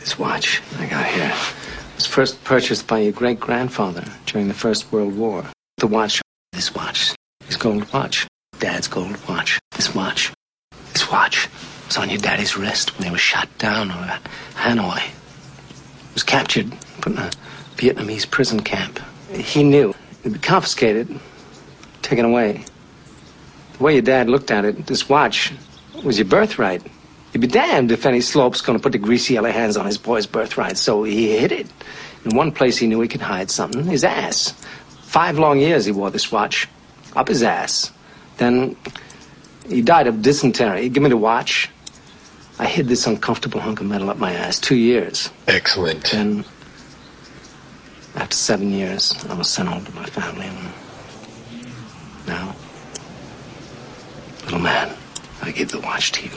This watch I got here was first purchased by your great-grandfather during the First World War. This watch, his gold watch, Dad's gold watch. This watch was on your daddy's wrist when he was shot down over Hanoi. He was captured, put in a Vietnamese prison camp. He knew. It'd be confiscated, taken away. The way your dad looked at it, this watch was your birthright. You'd be damned if any slope's going to put the greasy yellow hands on his boy's birthright, so he hid it. In one place he knew he could hide something, his ass. 5 long years he wore this watch, up his ass. Then he died of dysentery. He gave me the watch. I hid this uncomfortable hunk of metal up my ass 2 years. Excellent. Then, after 7 years, I was sent home to my family. And now, little man, I give the watch to you.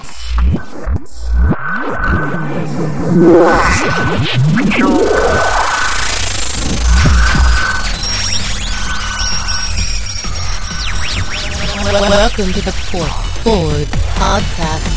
Welcome to the Port Forward Podcast.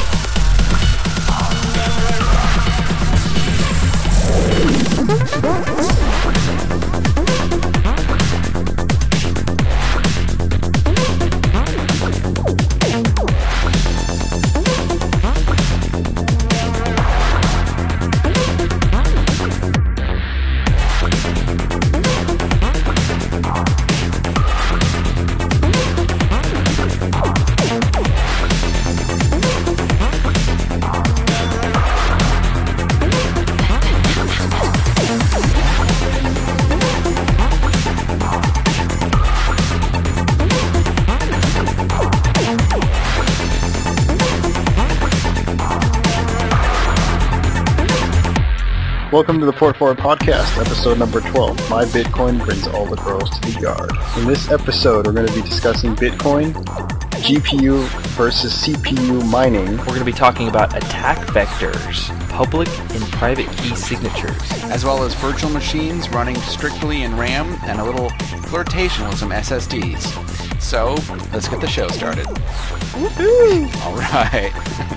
Welcome to the Port Forward Podcast, episode number 12. My Bitcoin brings all the girls to the yard. In this episode, we're going to be discussing Bitcoin, GPU versus CPU mining. We're going to be talking about attack vectors, public and private key signatures, as well as virtual machines running strictly in RAM and a little flirtation with some SSDs. So, let's get the show started. Woohoo! All right.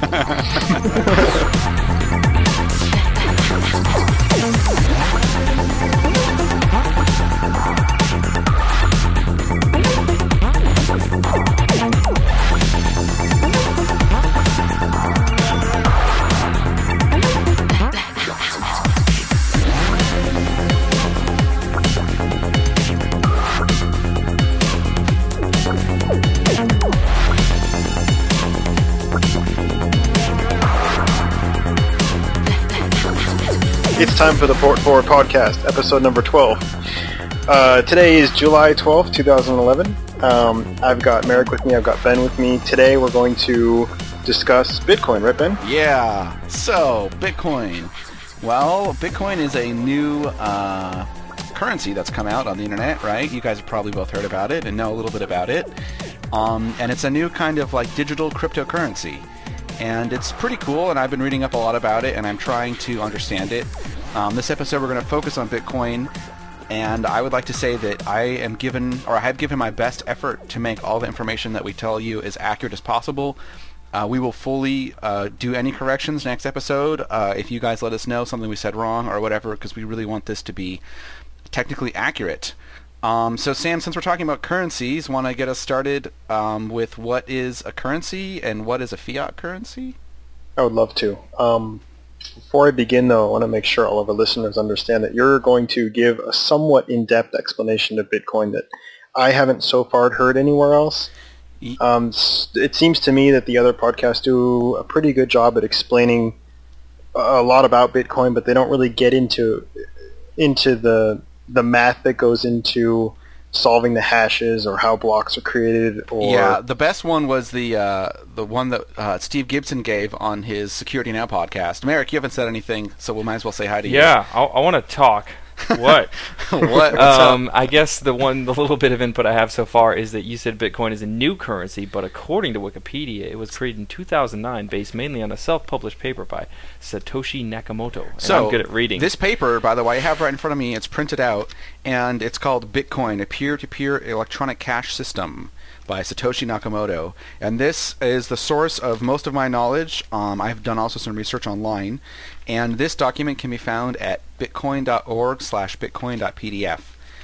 It's time for the Port Forward Podcast, episode number 12. Today is July 12th, 2011. I've got Merrick with me, I've got Ben with me. Today we're going to discuss Bitcoin, right Ben? Yeah, so Bitcoin. Well, Bitcoin is a new currency that's come out on the internet, right? You guys have probably both heard about it and know a little bit about it. And it's a new kind of like digital cryptocurrency. And it's pretty cool, and I've been reading up a lot about it, and I'm trying to understand it. This episode we're going to focus on Bitcoin, and I would like to say that I have given my best effort to make all the information that we tell you as accurate as possible. We will fully do any corrections next episode if you guys let us know something we said wrong or whatever, because we really want this to be technically accurate. So Sam, since we're talking about currencies, want to get us started with what is a currency and what is a fiat currency? I would love to. Before I begin, though, I want to make sure all of our listeners understand that you're going to give a somewhat in-depth explanation of Bitcoin that I haven't so far heard anywhere else. It seems to me that the other podcasts do a pretty good job at explaining a lot about Bitcoin, but they don't really get into the math that goes into solving the hashes or how blocks are created. Yeah, the best one was the one that Steve Gibson gave on his Security Now podcast. Merrick, you haven't said anything, so we might as well say hi to you. Yeah, I want to talk. What? What? I guess the little bit of input I have so far is that you said Bitcoin is a new currency, but according to Wikipedia, it was created in 2009, based mainly on a self-published paper by Satoshi Nakamoto. And so I'm good at reading. This paper, by the way, I have right in front of me. It's printed out, and it's called Bitcoin, a peer-to-peer electronic cash system. by Satoshi Nakamoto. And this is the source of most of my knowledge. I've done also some research online. And this document can be found at bitcoin.org/bitcoin.pdf.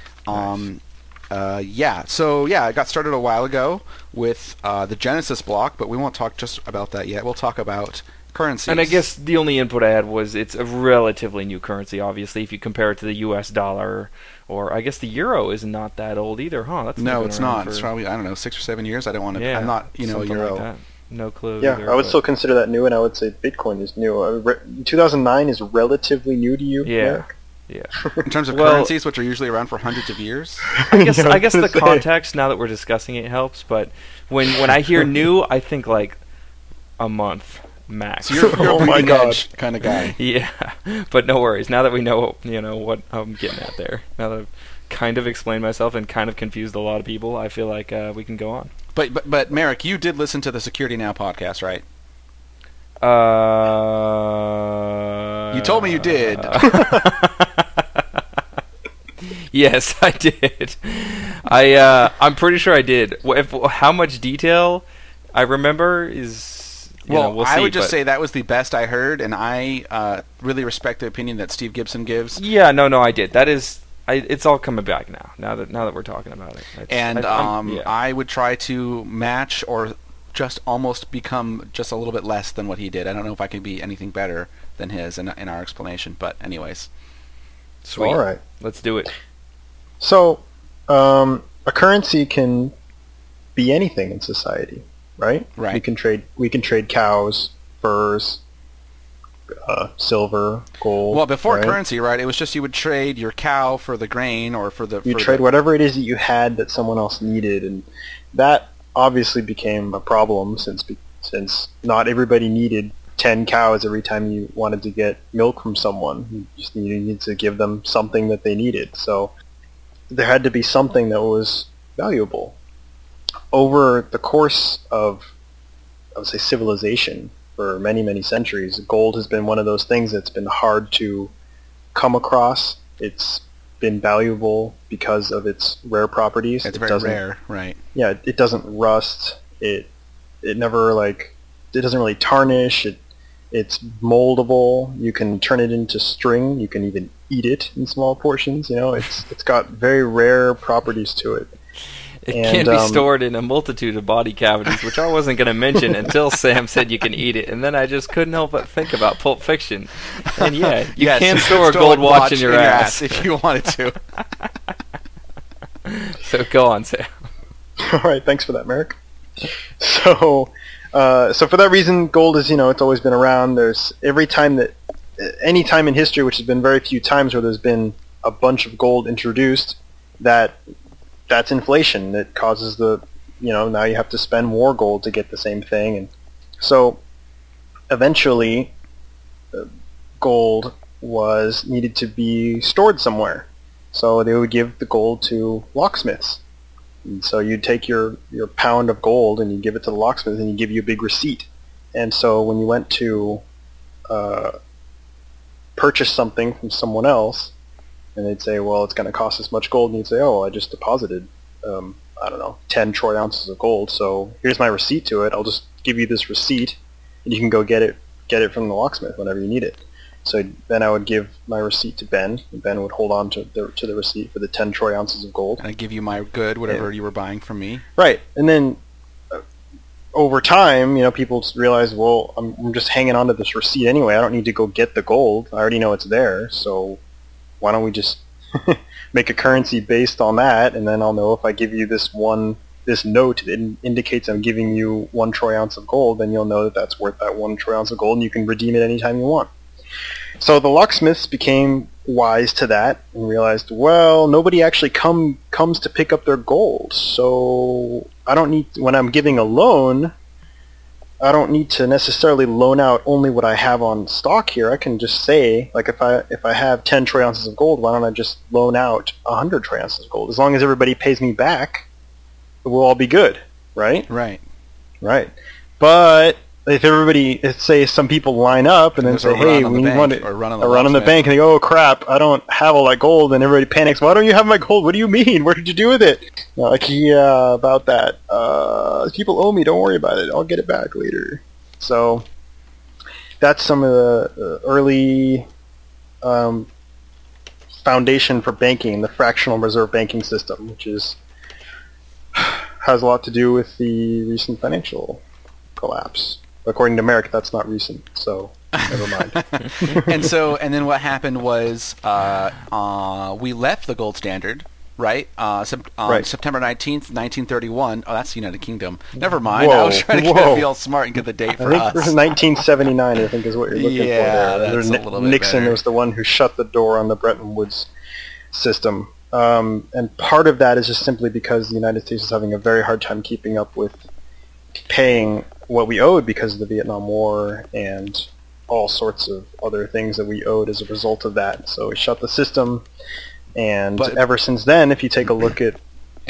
It got started a while ago with the Genesis block, but we won't talk just about that yet. We'll talk about currencies. And I guess the only input I had was it's a relatively new currency, obviously, if you compare it to the US dollar, or I guess the euro is not that old either, huh? No, it's not. It's probably, 6 or 7 years. I don't want to, I'm not, a euro. Like that. No clue. Yeah, either, I would still consider that new, and I would say Bitcoin is new. 2009 is relatively new to you, Eric? Yeah. In terms of currencies, which are usually around for hundreds of years? I guess the context, now that we're discussing it, helps, but when I hear new, I think like a month. Max. So you're oh my god, kind of guy. Yeah, but no worries. Now that we know, what I'm getting at there. Now that I've kind of explained myself and kind of confused a lot of people, I feel like we can go on. But Merrick, you did listen to the Security Now podcast, right? You told me you did. Yes, I did. I'm pretty sure I did. How much detail I remember is. We'll see, I would just say that was the best I heard, and I really respect the opinion that Steve Gibson gives. Yeah, no, I did. That is, it's all coming back now. Now that we're talking about it, I would try to match or just almost become just a little bit less than what he did. I don't know if I could be anything better than his in our explanation, but anyways, sweet. All right, let's do it. So, a currency can be anything in society. Right. We can trade cows, furs, silver, gold. Well, before currency, right? It was just you would trade your cow for the grain or for the. You trade whatever it is that you had that someone else needed, and that obviously became a problem since not everybody needed 10 cows every time you wanted to get milk from someone. You just needed to give them something that they needed. So there had to be something that was valuable. Over the course of, I would say, civilization for many, many centuries, gold has been one of those things that's been hard to come across. It's been valuable because of its rare properties. It's very rare, right? Yeah, it doesn't rust. It never it doesn't really tarnish. It's moldable. You can turn it into string. You can even eat it in small portions. It's got very rare properties to it. It can be stored in a multitude of body cavities, which I wasn't going to mention until Sam said you can eat it, and then I just couldn't help but think about Pulp Fiction. And you can store a gold watch in your ass if you wanted to. So go on, Sam. All right, thanks for that, Merrick. So for that reason, gold is it's always been around. There's any time in history, which has been very few times, where there's been a bunch of gold introduced, that's inflation. It causes now you have to spend more gold to get the same thing. And so eventually gold was needed to be stored somewhere. So they would give the gold to locksmiths. And so you'd take your pound of gold and you give it to the locksmith and he'd give you a big receipt. And so when you went to purchase something from someone else, and they'd say, well, it's going to cost this much gold. And you'd say, oh, I just deposited, 10 troy ounces of gold. So here's my receipt to it. I'll just give you this receipt, and you can go get it from the locksmith whenever you need it. So then I would give my receipt to Ben, and Ben would hold on to the receipt for the 10 troy ounces of gold. And I give you my good, whatever you were buying from me. Right. And then over time, people realize, well, I'm just hanging on to this receipt anyway. I don't need to go get the gold. I already know it's there, so why don't we just make a currency based on that, and then I'll know if I give you this note that indicates I'm giving you 1 troy ounce of gold, then you'll know that that's worth that 1 troy ounce of gold, and you can redeem it anytime you want. So the locksmiths became wise to that and realized, well, nobody actually comes to pick up their gold, so I don't need, when I'm giving a loan, I don't need to necessarily loan out only what I have on stock here. I can just say, if I have 10 troy ounces of gold, why don't I just loan out 100 troy ounces of gold? As long as everybody pays me back, we'll all be good, right? Right. Right. But if everybody, say some people line up and then There's say, a hey, run on we the need bank, money, or run on a the run on the locksmith. bank, and they go, oh crap, I don't have all that gold, and everybody panics. Why don't you have my gold? What do you mean? What did you do with it? Like, yeah, about that. People owe me. Don't worry about it. I'll get it back later. So that's some of the early foundation for banking, the fractional reserve banking system, which has a lot to do with the recent financial collapse. According to Merrick, that's not recent, so never mind. And then what happened was we left the gold standard, right? Right. September 19th, 1931. Oh, that's the United Kingdom. Never mind. I Whoa, was trying to whoa. be all smart and get the date I for think us. 1979, I think, is what you're looking for Yeah, there. that's a little bit Nixon better. was the one who shut the door on the Bretton Woods system. And part of that is just simply because the United States is having a very hard time keeping up with paying what we owed because of the Vietnam War and all sorts of other things that we owed as a result of that. So we shut the system, and But- ever since then, if you take a look at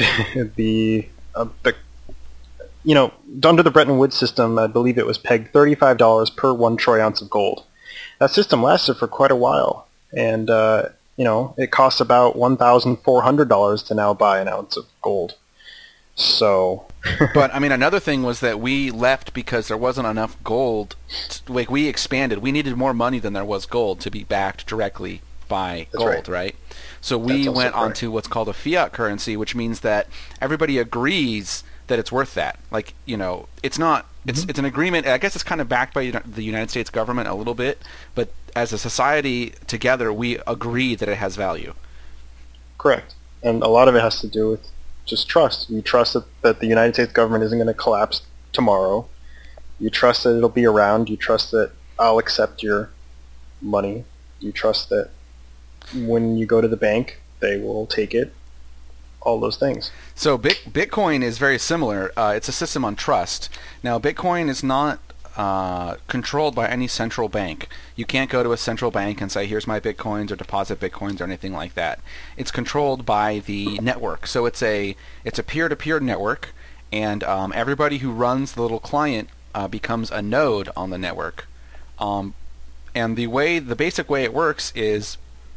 under the Bretton Woods system, I believe it was pegged $35 per 1 troy ounce of gold. That system lasted for quite a while, and it costs about $1,400 to now buy an ounce of gold. So, But I mean, another thing was that we left because there wasn't enough gold. Like, we expanded. We needed more money than there was gold to be backed directly by That's gold, right? So we That's also went correct. onto what's called a fiat currency, which means that everybody agrees that it's worth that. Like, it's not. It's an agreement. I guess it's kind of backed by the United States government a little bit, but as a society together, we agree that it has value. correct. And a lot of it has to do with just trust. You trust that the United States government isn't going to collapse tomorrow. You trust that it'll be around. You trust that I'll accept your money. You trust that when you go to the bank, they will take it. All those things. So Bitcoin is very similar. It's a system on trust. Now, Bitcoin is not controlled by any central bank. You can't go to a central bank and say, here's my Bitcoins, or deposit Bitcoins, or anything like that. It's controlled by the network. So it's a peer-to-peer network, and everybody who runs the little client becomes a node on the network. And the basic way it works is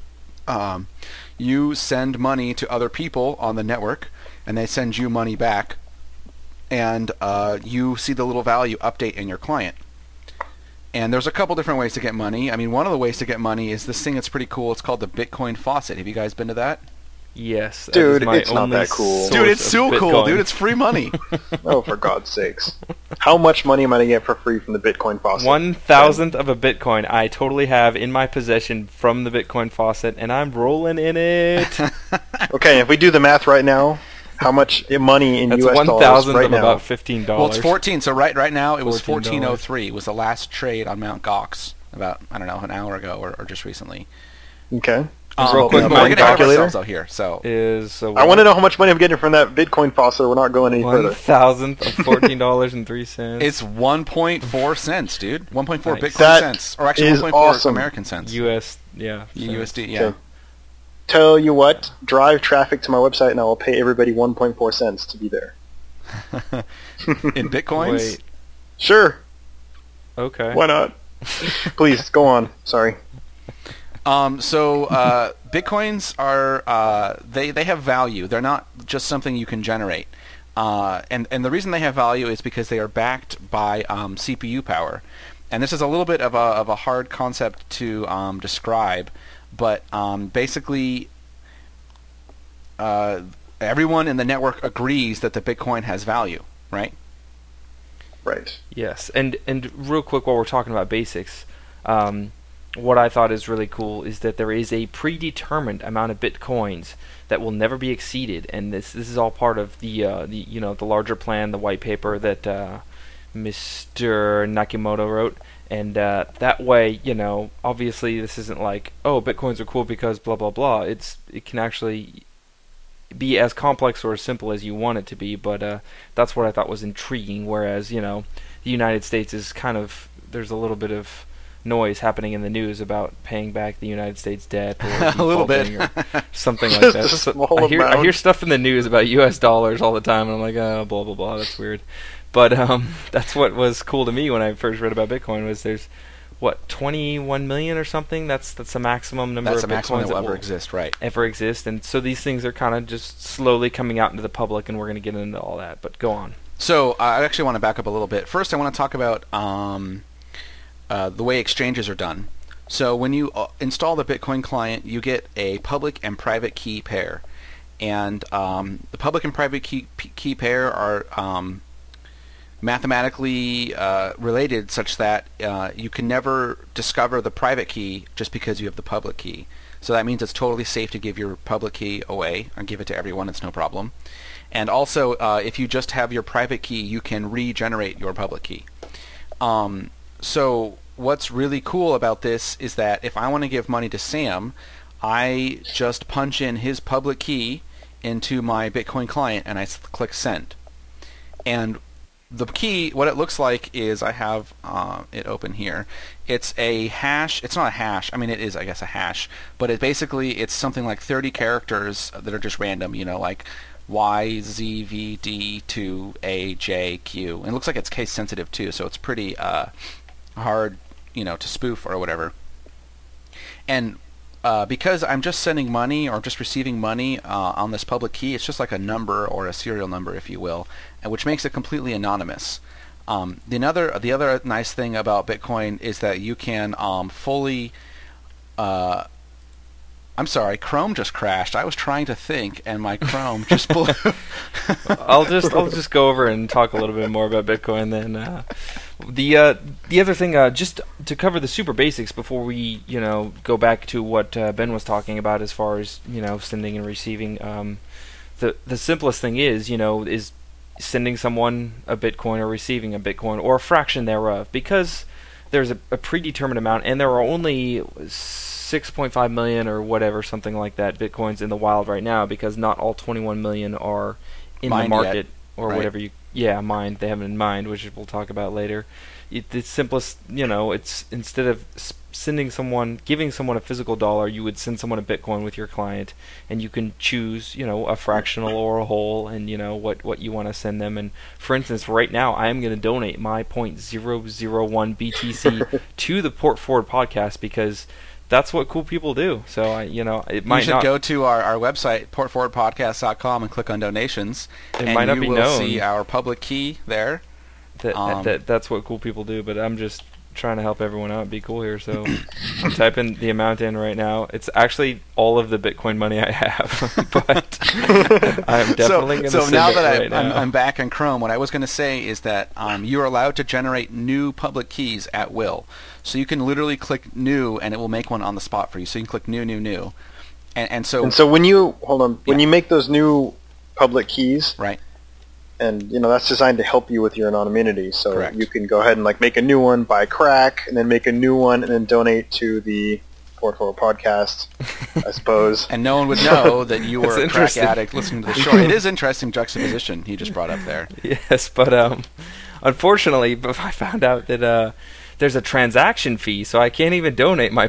you send money to other people on the network, and they send you money back, and you see the little value update in your client. And there's a couple different ways to get money. I mean, one of the ways to get money is this thing that's pretty cool. It's called the Bitcoin faucet. Have you guys been to that? Yes, that Dude, is my it's not only that cool. Dude, it's source so of cool, Bitcoin. dude. It's free money. Oh, for God's sakes. How much money am I going to get for free from the Bitcoin faucet? 1,000th of a Bitcoin I totally have in my possession from the Bitcoin faucet, and I'm rolling in it. Okay, if we do the math right now, how much money in That's U.S. 1,000th dollars right of now? about $15. Well, it's 14. So right now it was $14. 1403. Was the last trade on Mt. Gox about, I don't know, an hour ago or just recently. Okay. Real quick, we're my getting ahead of calculator. ourselves out here. So Is I want to know how much money I'm getting from that Bitcoin faucet. We're not going any further. 1,000th of $14.03. it's 1.4 cents, dude. 1.4 Nice. Bitcoin That cents, or actually is 1.4 awesome. American cents. US, yeah. USD, yeah. Okay. Tell you what, drive traffic to my website and I will pay everybody 1.4 cents to be there. In Bitcoins. Wait, Sure. okay. Why not? Please, go on. Sorry. So Bitcoins are they have value. They're not just something you can generate. And the reason they have value is because they are backed by CPU power. And this is a little bit of a hard concept to describe, but basically everyone in the network agrees that the Bitcoin has value, right? Right. Yes, and real quick while we're talking about basics, what I thought is really cool is that there is a predetermined amount of bitcoins that will never be exceeded, and this is all part of the larger plan, the white paper that Mr. Nakamoto wrote, and that way, obviously this isn't like, oh, bitcoins are cool because blah blah blah. It can actually be as complex or as simple as you want it to be, but that's what I thought was intriguing. Whereas, the United States is kind of, there's a little bit of noise happening in the news about paying back the United States debt or A little bit. defaulting or something like Just that. a So small I hear amount. stuff in the news about U.S. dollars all the time, and I'm like, oh, blah blah blah, that's weird. But that's what was cool to me when I first read about Bitcoin. Was there's 21 million or something? That's the maximum number. That's of the maximum Bitcoins that will ever exist, right? Ever exist, and so these things are kind of just slowly coming out into the public, and we're going to get into all that. But go on. So I actually want to back up a little bit. First, I want to talk about the way exchanges are done. So when you install the Bitcoin client, you get a public and private key pair, and the public and private key pair are mathematically related, such that you can never discover the private key just because you have the public key. So that means it's totally safe to give your public key away or give it to everyone. It's no problem. And also, if you just have your private key, you can regenerate your public key. So what's really cool about this is that if I want to give money to Sam, I just punch in his public key into my Bitcoin client and I click send. And the key, what it looks like is I have it open here. It's a hash. It's not a hash. I mean, it is, I guess, a hash. But it's something like 30 characters that are just random, like Y, Z, V, D, 2, A, J, Q. And it looks like it's case sensitive too, so it's pretty hard, to spoof or whatever. And because I'm just sending money or just receiving money on this public key, it's just like a number or a serial number, if you will, and which makes it completely anonymous. The other nice thing about Bitcoin is that you can fully I'm sorry, Chrome just crashed. I was trying to think, and my Chrome just blew. I'll just go over and talk a little bit more about Bitcoin then. The other thing, just to cover the super basics before we go back to what Ben was talking about as far as sending and receiving. The simplest thing is sending someone a Bitcoin or receiving a Bitcoin or a fraction thereof, because there's a predetermined amount, and there are only 6.5 million or whatever, something like that, Bitcoins in the wild right now, because not all 21 million are in the market yet, or right? Whatever mined. They haven't in mind, which we'll talk about later. The simplest, it's instead of giving someone a physical dollar, you would send someone a Bitcoin with your client, and you can choose, a fractional or a whole, and what you want to send them. And for instance, right now, I am going to donate my 0.001 BTC to the Port Forward podcast, because that's what cool people do. So it might you should go to our website, portforwardpodcast.com, and click on donations. It might not be known. You will see our public key there. That's what cool people do. But I'm just trying to help everyone out, be cool here. So I'm typing the amount in right now. It's actually all of the Bitcoin money I have, but I'm definitely going to send now it that right now. I'm back in Chrome, what I was going to say is that you're allowed to generate new public keys at will. So you can literally click new, and it will make one on the spot for you. So you can click new, new, new, and so when you when you make those new public keys, right? And that's designed to help you with your anonymity. So Correct. You can go ahead and make a new one, buy crack, and then make a new one, and then donate to the Port Forward podcast, I suppose. And no one would know that you were a crack interesting. addict listening to the show. It is interesting juxtaposition he just brought up there. Yes, but unfortunately, I found out that there's a transaction fee, so I can't even donate my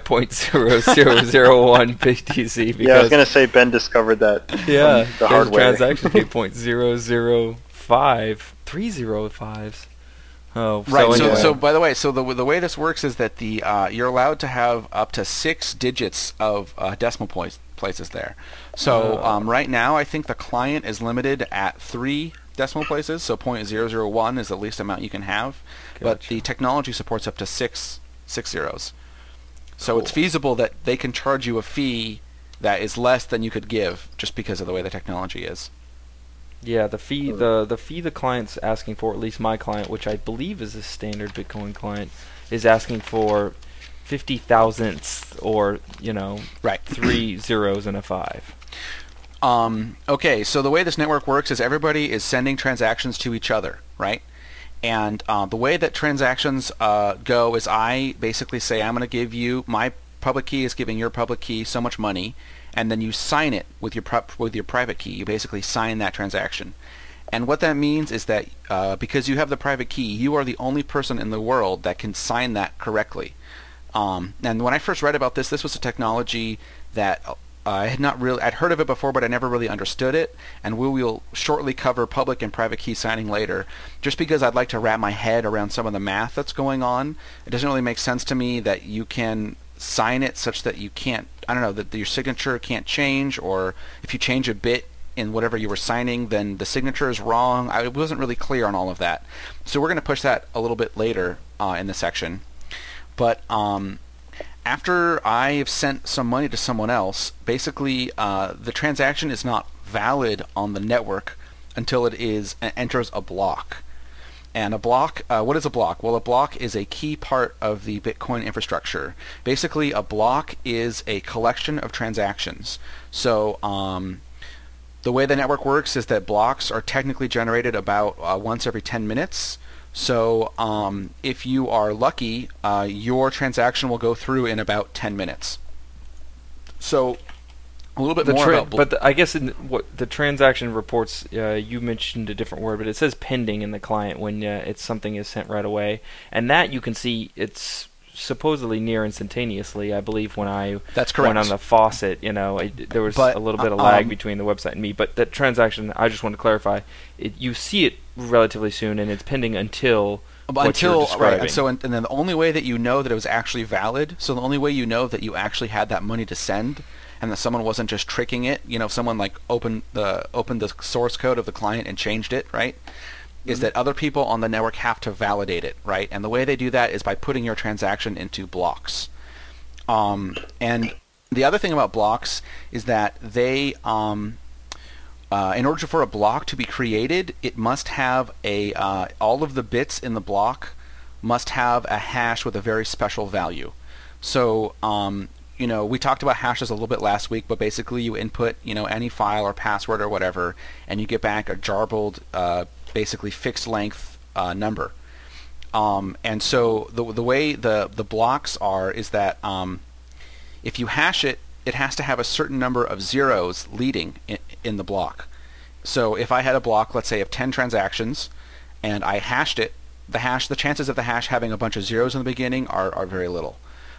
0.0001 BTC. Because, I was going to say Ben discovered that. Yeah, the hard way. Transaction fee 0.005, 3 zeros. Oh, right. anyway. So by the way, the way this works is that you're allowed to have up to 6 digits of decimal places there. So right now, I think the client is limited at 3 decimal places. So 0.001 is the least amount you can have, but the technology supports up to 6 zeros. So it's feasible that they can charge you a fee that is less than you could give, just because of the way the technology is. Yeah, the fee the client's asking for, at least my client, which I believe is a standard Bitcoin client, is asking for 50 thousandths, or right, 3 zeros and a 5. Okay, so the way this network works is everybody is sending transactions to each other, right? And the way that transactions go is I basically say I'm going to give you, my public key is giving your public key so much money, and then you sign it with your private key. You basically sign that transaction. And what that means is that because you have the private key, you are the only person in the world that can sign that correctly. And when I first read about this was a technology that I had not really, I'd heard of it before, but I never really understood it, and we will shortly cover public and private key signing later, just because I'd like to wrap my head around some of the math that's going on. It doesn't really make sense to me that you can sign it such that you can't, I don't know, that your signature can't change, or if you change a bit in whatever you were signing, then the signature is wrong. I wasn't really clear on all of that. So we're going to push that a little bit later in the section. But after I've sent some money to someone else, basically the transaction is not valid on the network until it enters a block. And a block, what is a block? Well, a block is a key part of the Bitcoin infrastructure. Basically, a block is a collection of transactions. So the way the network works is that blocks are technically generated about once every 10 minutes. So if you are lucky, your transaction will go through in about 10 minutes. So a little bit more about... I guess what the transaction reports, you mentioned a different word, but it says pending in the client when something is sent right away. And that you can see it's supposedly near instantaneously. I believe when I went on the faucet, there was a little bit of lag between the website and me. But that transaction, I just want to clarify, you see it relatively soon, and it's pending until what you're describing. Right. And then the only way that you know that it was actually valid, so the only way you know that you actually had that money to send, and that someone wasn't just tricking it, someone like opened the source code of the client and changed it, right? Is that other people on the network have to validate it, right? And the way they do that is by putting your transaction into blocks. And the other thing about blocks is that they, in order for a block to be created, it must have all of the bits in the block must have a hash with a very special value. So, we talked about hashes a little bit last week, but basically you input, any file or password or whatever, and you get back a jarbled, basically fixed length number. And so the way the blocks are is that if you hash it, it has to have a certain number of zeros leading in the block. So if I had a block, let's say, of 10 transactions, and I hashed it, the chances of the hash having a bunch of zeros in the beginning are very little.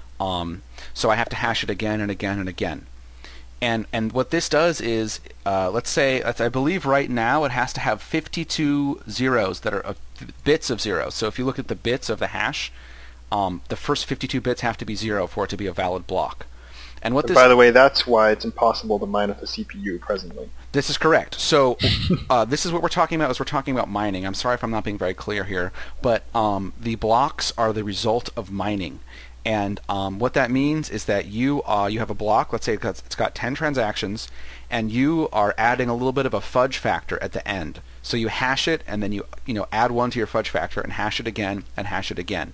So I have to hash it again and again and again. And what this does is, let's say, I believe right now it has to have 52 zeros that are bits of zeros. So if you look at the bits of the hash, the first 52 bits have to be 0 for it to be a valid block. And by the way, that's why it's impossible to mine with a CPU presently. This is correct. So this is what we're talking about. We're talking about mining. I'm sorry if I'm not being very clear here, but the blocks are the result of mining. And what that means is that you have a block, let's say it's got 10 transactions, and you are adding a little bit of a fudge factor at the end. So you hash it, and then you add 1 to your fudge factor, and hash it again, and hash it again.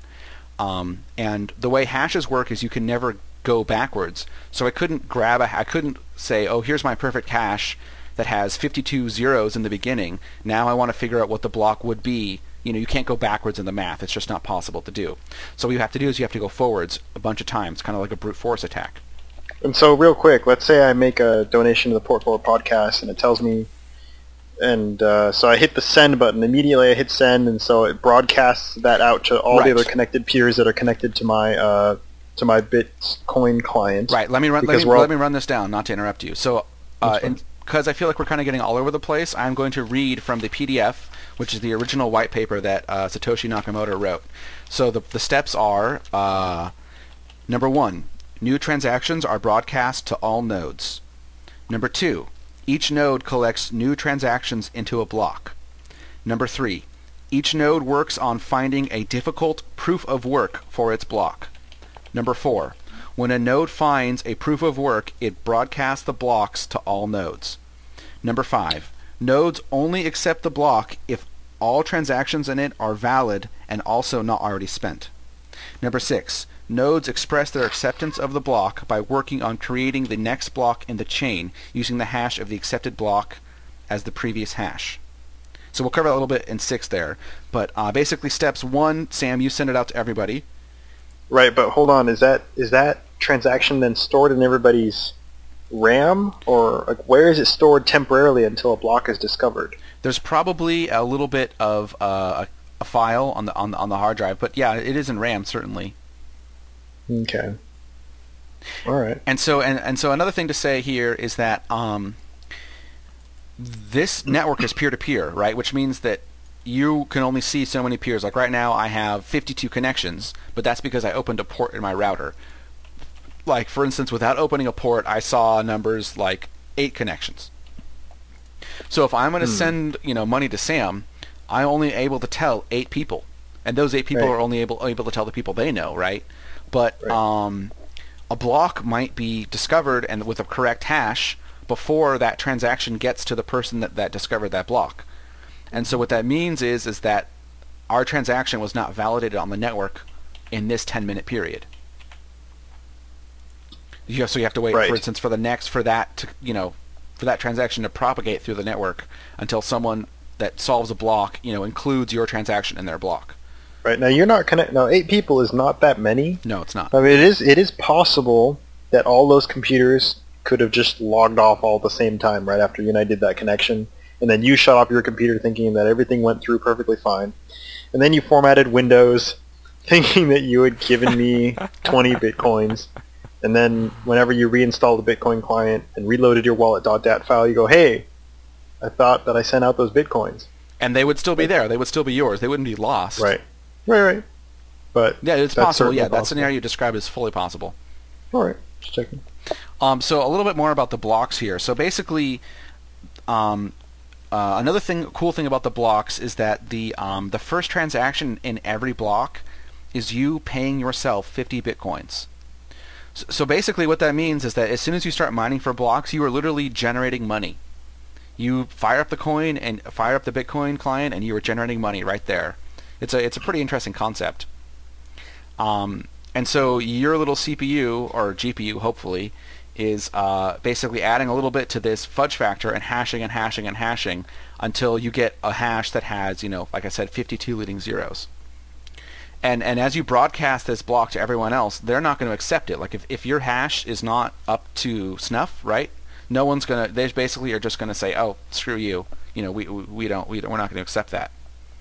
And the way hashes work is you can never go backwards. So I couldn't say, oh, here's my perfect hash that has 52 zeros in the beginning. Now I want to figure out what the block would be. You can't go backwards in the math. It's just not possible to do. So what you have to do is you have to go forwards a bunch of times, kind of like a brute force attack. And so real quick, let's say I make a donation to the Port Forward podcast, and it tells me, and so I hit the send button. Immediately I hit send, and so it broadcasts that out to all the other connected peers that are connected to my Bitcoin client. Right. Let me run this down, not to interrupt you. So, because I feel like we're kind of getting all over the place, I'm going to read from the PDF, which is the original white paper that Satoshi Nakamoto wrote. So the steps are, number 1, new transactions are broadcast to all nodes. Number 2, each node collects new transactions into a block. Number 3, each node works on finding a difficult proof of work for its block. Number 4, when a node finds a proof of work, it broadcasts the blocks to all nodes. Number 5, nodes only accept the block if all transactions in it are valid and also not already spent. Number 6, nodes express their acceptance of the block by working on creating the next block in the chain using the hash of the accepted block as the previous hash. So we'll cover that a little bit in 6 there. But basically steps 1, Sam, you send it out to everybody. Right, but hold on. Is that transaction then stored in everybody's RAM, or like, where is it stored temporarily until a block is discovered? There's probably a little bit of a file on the hard drive, but yeah, it is in RAM certainly. Okay. All right. And so another thing to say here is that this network is peer-to-peer, right? Which means that you can only see so many peers. Like right now, I have 52 connections, but that's because I opened a port in my router. Like, for instance, without opening a port, I saw numbers like 8 connections. So if I'm going to send, money to Sam, I'm only able to tell 8 people, and those 8 people are only able to tell the people they know, right? But a block might be discovered and with a correct hash before that transaction gets to the person that discovered that block. And so what that means is that our transaction was not validated on the network in this 10-minute period. So you have to wait, for instance, for that transaction to propagate through the network until someone that solves a block, includes your transaction in their block. Right. Now you're not Now 8 people is not that many. No, it's not. I mean, it is possible that all those computers could have just logged off all at the same time right after you and I did that connection, and then you shut off your computer thinking that everything went through perfectly fine, and then you formatted Windows thinking that you had given me 20 bitcoins. And then whenever you reinstall the Bitcoin client and reloaded your wallet.dat file, you go, hey, I thought that I sent out those Bitcoins. And they would still be there. They would still be yours. They wouldn't be lost. Right. But yeah, it's possible. Yeah, that scenario you described is fully possible. All right. Just checking. So a little bit more about the blocks here. So basically, another cool thing about the blocks is that the first transaction in every block is you paying yourself 50 Bitcoins. So basically what that means is that as soon as you start mining for blocks, you are literally generating money. You fire up the coin and fire up the Bitcoin client, and you are generating money right there. It's a pretty interesting concept. And so your little CPU, or GPU hopefully, is basically adding a little bit to this fudge factor and hashing and hashing and hashing until you get a hash that has, like I said, 52 leading zeros. And as you broadcast this block to everyone else, they're not going to accept it. Like if your hash is not up to snuff, right? No one's going to. They basically are just going to say, "Oh, screw you." We're not going to accept that.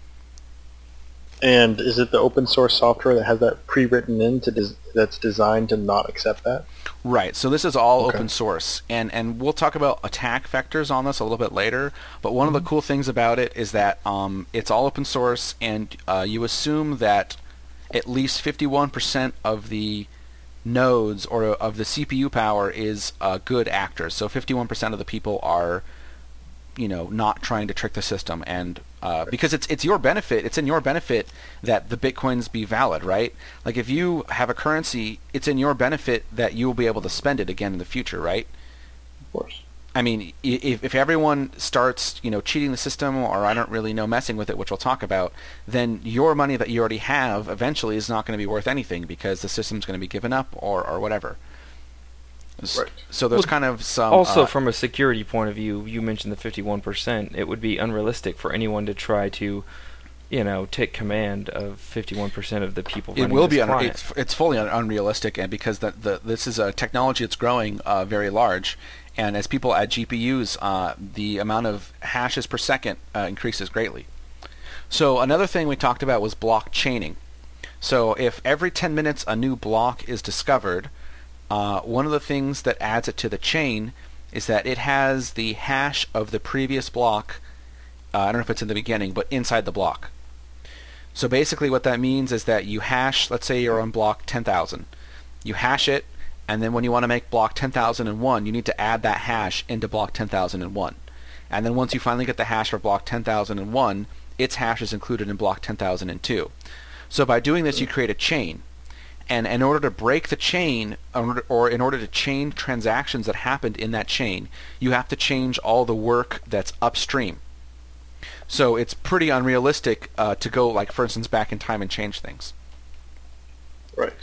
And is it the open source software that has that pre-written in that's designed to not accept that? Right. So this is all open source, and we'll talk about attack vectors on this a little bit later. But one of the cool things about it is that it's all open source, and you assume that at least 51% of the nodes or of the CPU power is good actors. So 51% of the people are, not trying to trick the system, and because it's your benefit, it's in your benefit that the Bitcoins be valid, right? Like if you have a currency, it's in your benefit that you will be able to spend it again in the future, right? Of course. I mean, if everyone starts, cheating the system, or I don't really know, messing with it, which we'll talk about, then your money that you already have eventually is not going to be worth anything because the system's going to be given up or whatever. Right. So there's kind of some... Also, from a security point of view, you mentioned the 51%. It would be unrealistic for anyone to try to, take command of 51% of the people running this client. It's fully unrealistic, and because this is a technology that's growing very large. And as people add GPUs, the amount of hashes per second increases greatly. So another thing we talked about was block chaining. So if every 10 minutes a new block is discovered, one of the things that adds it to the chain is that it has the hash of the previous block, I don't know if it's in the beginning, but inside the block. So basically what that means is that you hash, let's say you're on block 10,000. You hash it, and then when you want to make block 10,001, you need to add that hash into block 10,001. And then once you finally get the hash for block 10,001, its hash is included in block 10,002. So by doing this, you create a chain. And in order to break the chain, or in order to chain transactions that happened in that chain, you have to change all the work that's upstream. So it's pretty unrealistic to go, like, for instance, back in time and change things. Right.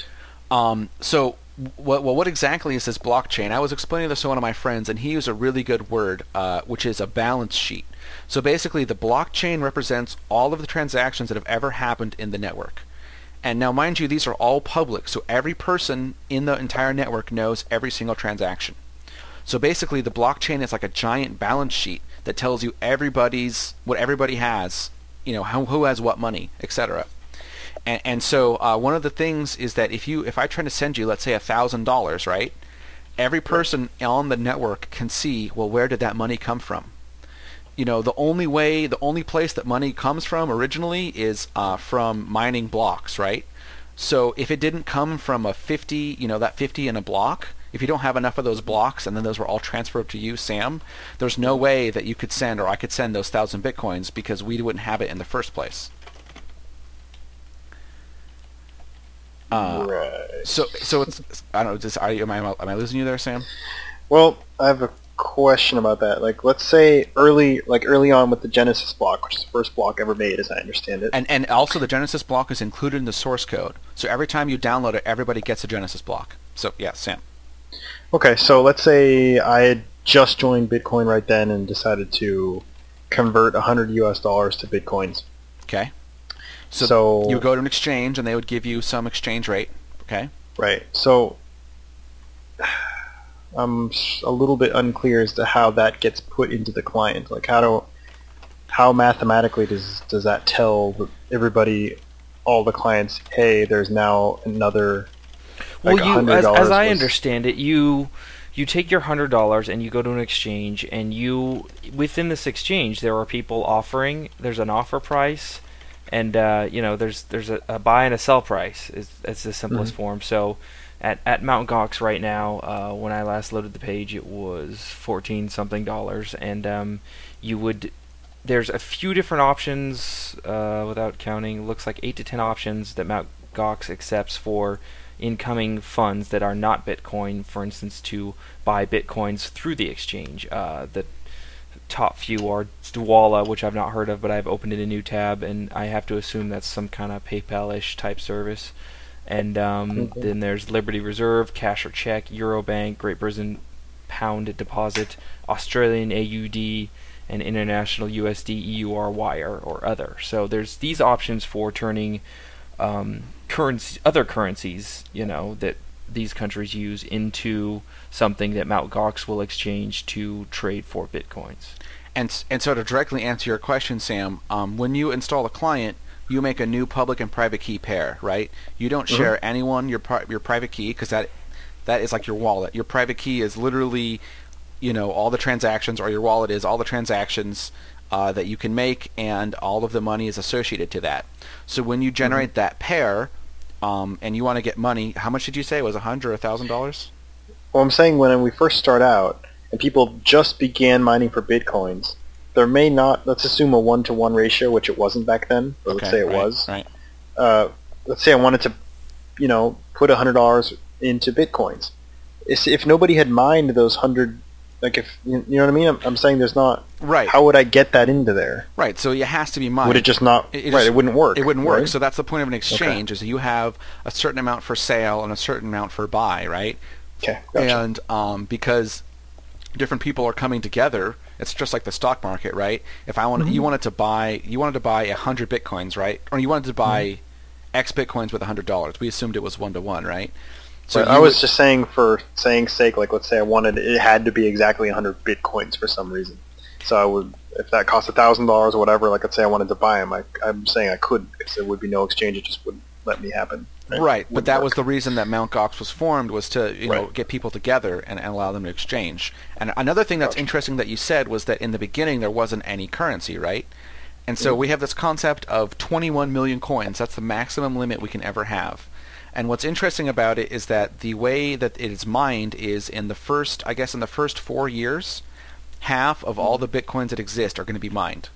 So what exactly is this blockchain? I was explaining this to one of my friends, and he used a really good word, which is a balance sheet. So basically, the blockchain represents all of the transactions that have ever happened in the network. And now, mind you, these are all public, so every person in the entire network knows every single transaction. So basically, the blockchain is like a giant balance sheet that tells you what everybody has, who has what money, etc. And so one of the things is that if I try to send you, let's say, $1,000, right? Every person on the network can see, well, where did that money come from? The only place that money comes from originally is from mining blocks, right? So if it didn't come from a 50, that 50 in a block, if you don't have enough of those blocks and then those were all transferred to you, Sam, there's no way that you could send, or I could send those 1,000 Bitcoins because we wouldn't have it in the first place. Right. So it's, I don't know, am I losing you there, Sam? Well, I have a question about that. Like, let's say early on with the Genesis block, which is the first block ever made, as I understand it. And also the Genesis block is included in the source code. So every time you download it, everybody gets a Genesis block. So yeah, Sam. Okay, so let's say I had just joined Bitcoin right then and decided to convert $100 to Bitcoins. Okay. So you go to an exchange and they would give you some exchange rate. Okay. Right. So I'm a little bit unclear as to how that gets put into the client. Like, how mathematically does that tell everybody, all the clients, hey, there's now another, like, $100 as I understand it, you take your $100 and you go to an exchange, and within this exchange there are people offering. There's an offer price, and there's a buy and a sell price. It's the simplest form. So at Mt. Gox right now, when I last loaded the page, it was $14 something, and there's a few different options without counting. Looks like 8 to 10 options that Mt. Gox accepts for incoming funds that are not Bitcoin, for instance, to buy Bitcoins through the exchange. The top few are Dwolla, which I've not heard of, but I've opened in a new tab, and I have to assume that's some kind of PayPal-ish type service. And then there's Liberty Reserve, Cash or Check, Eurobank, Great Britain Pound Deposit, Australian AUD, and International USD EUR Wire or other. So there's these options for turning other currencies, that these countries use, into something that Mt. Gox will exchange to trade for Bitcoins. And so to directly answer your question, Sam, when you install a client, you make a new public and private key pair, right? You don't share anyone your private key, because that is like your wallet. Your private key is literally, all the transactions, or your wallet is all the transactions that you can make, and all of the money is associated to that. So when you generate that pair, and you want to get money, how much did you say? It was $100 or $1,000? Well, I'm saying when we first start out, and people just began mining for Bitcoins, there may not, let's assume a 1-to-1 ratio, which it wasn't back then, but let's say it was. Right. Let's say I wanted to, put $100 into Bitcoins. If nobody had mined those 100, like, if you know what I mean, I'm saying there's not. Right. How would I get that into there? Right. So it has to be mined. Would it just not? It wouldn't work. It wouldn't work. Right? So that's the point of an exchange: is you have a certain amount for sale and a certain amount for buy, right? Okay. Gotcha. And because different people are coming together, it's just like the stock market, right? If I wanted, you wanted to buy 100 Bitcoins, right? Or you wanted to buy X Bitcoins with $100. We assumed it was 1-to-1, right? So I was just saying, for saying's sake, like, let's say I wanted, it had to be exactly 100 Bitcoins for some reason. So I would, if that cost $1,000 or whatever, like, let's say I wanted to buy them, I'm saying I couldn't, because there would be no exchange. It just wouldn't let me happen. Right, but that was the reason that Mt. Gox was formed, was to get people together and allow them to exchange. And another thing that's interesting that you said was that in the beginning there wasn't any currency, right? And so we have this concept of 21 million coins. That's the maximum limit we can ever have. And what's interesting about it is that the way that it is mined is in the first 4 years, half of all the Bitcoins that exist are going to be mined.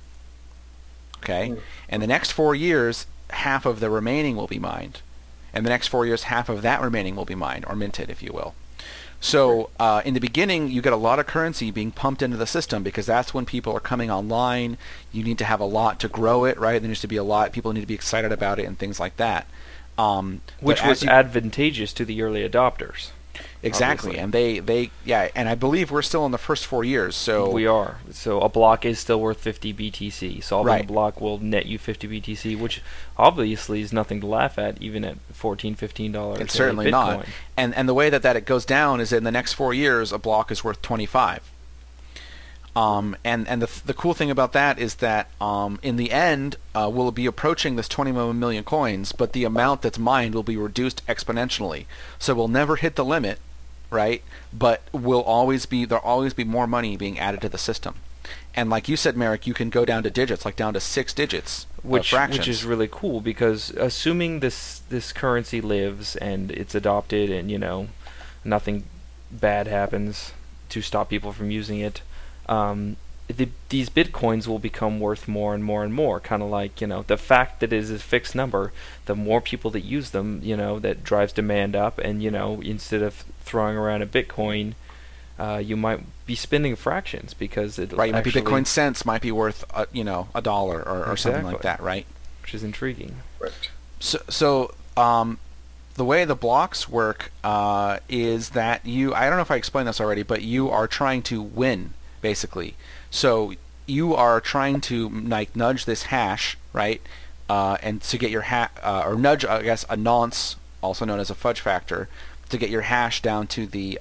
Okay? And the next 4 years, half of the remaining will be mined. And the next 4 years, half of that remaining will be mined, or minted, if you will. So in the beginning, you get a lot of currency being pumped into the system, because that's when people are coming online. You need to have a lot to grow it, right? There needs to be a lot. People need to be excited about it and things like that. Which was advantageous to the early adopters. Exactly, obviously. And I believe we're still in the first 4 years. So we are. So a block is still worth 50 BTC. Solving a block will net you 50 BTC, which obviously is nothing to laugh at, even at $14, $15. It's certainly not. And the way that it goes down is in the next 4 years, a block is worth 25. And the cool thing about that is that in the end, we'll be approaching this 21 million coins, but the amount that's mined will be reduced exponentially. So we'll never hit the limit, right? But there'll always be more money being added to the system. And like you said, Merrick, you can go down to digits, like down to 6 digits, which is really cool, because assuming this currency lives and it's adopted, and nothing bad happens to stop people from using it, these bitcoins will become worth more and more and more. Kind of like the fact that it is a fixed number, the more people that use them, that drives demand up, and instead of throwing around a bitcoin, you might be spending fractions, because it right. Might be Bitcoin cents might be worth $1 or something like that, right? Which is intriguing. Right. So the way the blocks work is that I don't know if I explained this already, but you are trying to win, basically. So you are trying to nudge this hash, right? And to get your or nudge, I guess, a nonce, also known as a fudge factor, to get your hash down to the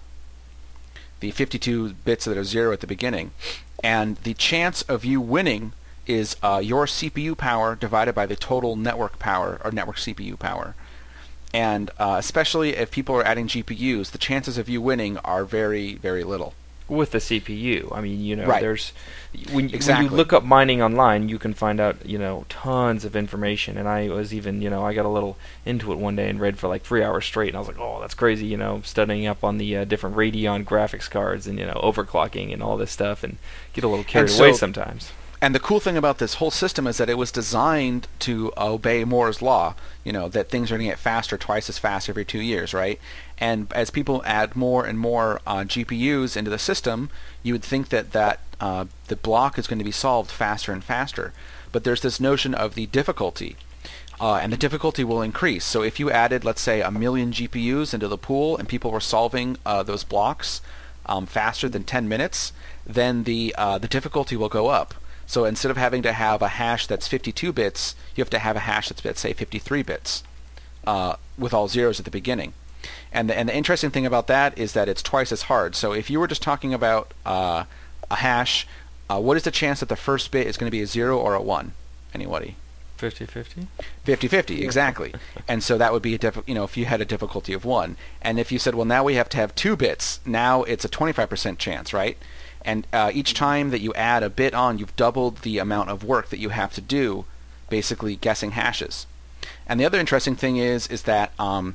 52 bits that are 0 at the beginning. And the chance of you winning is your CPU power divided by the total network power, or network CPU power. And especially if people are adding GPUs, the chances of you winning are very, very little. With the CPU, I mean, right. There's when you look up mining online, you can find out, tons of information. And I was even, I got a little into it one day and read for like 3 hours straight, and I was like, oh, that's crazy, studying up on the different Radeon graphics cards and overclocking and all this stuff, and get a little carried away sometimes. And the cool thing about this whole system is that it was designed to obey Moore's law, that things are going to get faster, twice as fast every 2 years, right? And as people add more and more GPUs into the system, you would think that the block is going to be solved faster and faster. But there's this notion of the difficulty, and the difficulty will increase. So if you added, let's say, 1 million GPUs into the pool, and people were solving those blocks faster than 10 minutes, then the difficulty will go up. So instead of having to have a hash that's 52 bits, you have to have a hash that's, let's say, 53 bits, with all zeros at the beginning. And the interesting thing about that is that it's twice as hard. So if you were just talking about a hash, what is the chance that the first bit is going to be a 0 or a 1? Anybody? 50-50? 50-50, exactly. And so that would be if you had a difficulty of 1. And if you said, well, now we have to have 2 bits, now it's a 25% chance, right? And each time that you add a bit on, you've doubled the amount of work that you have to do, basically guessing hashes. And the other interesting thing is that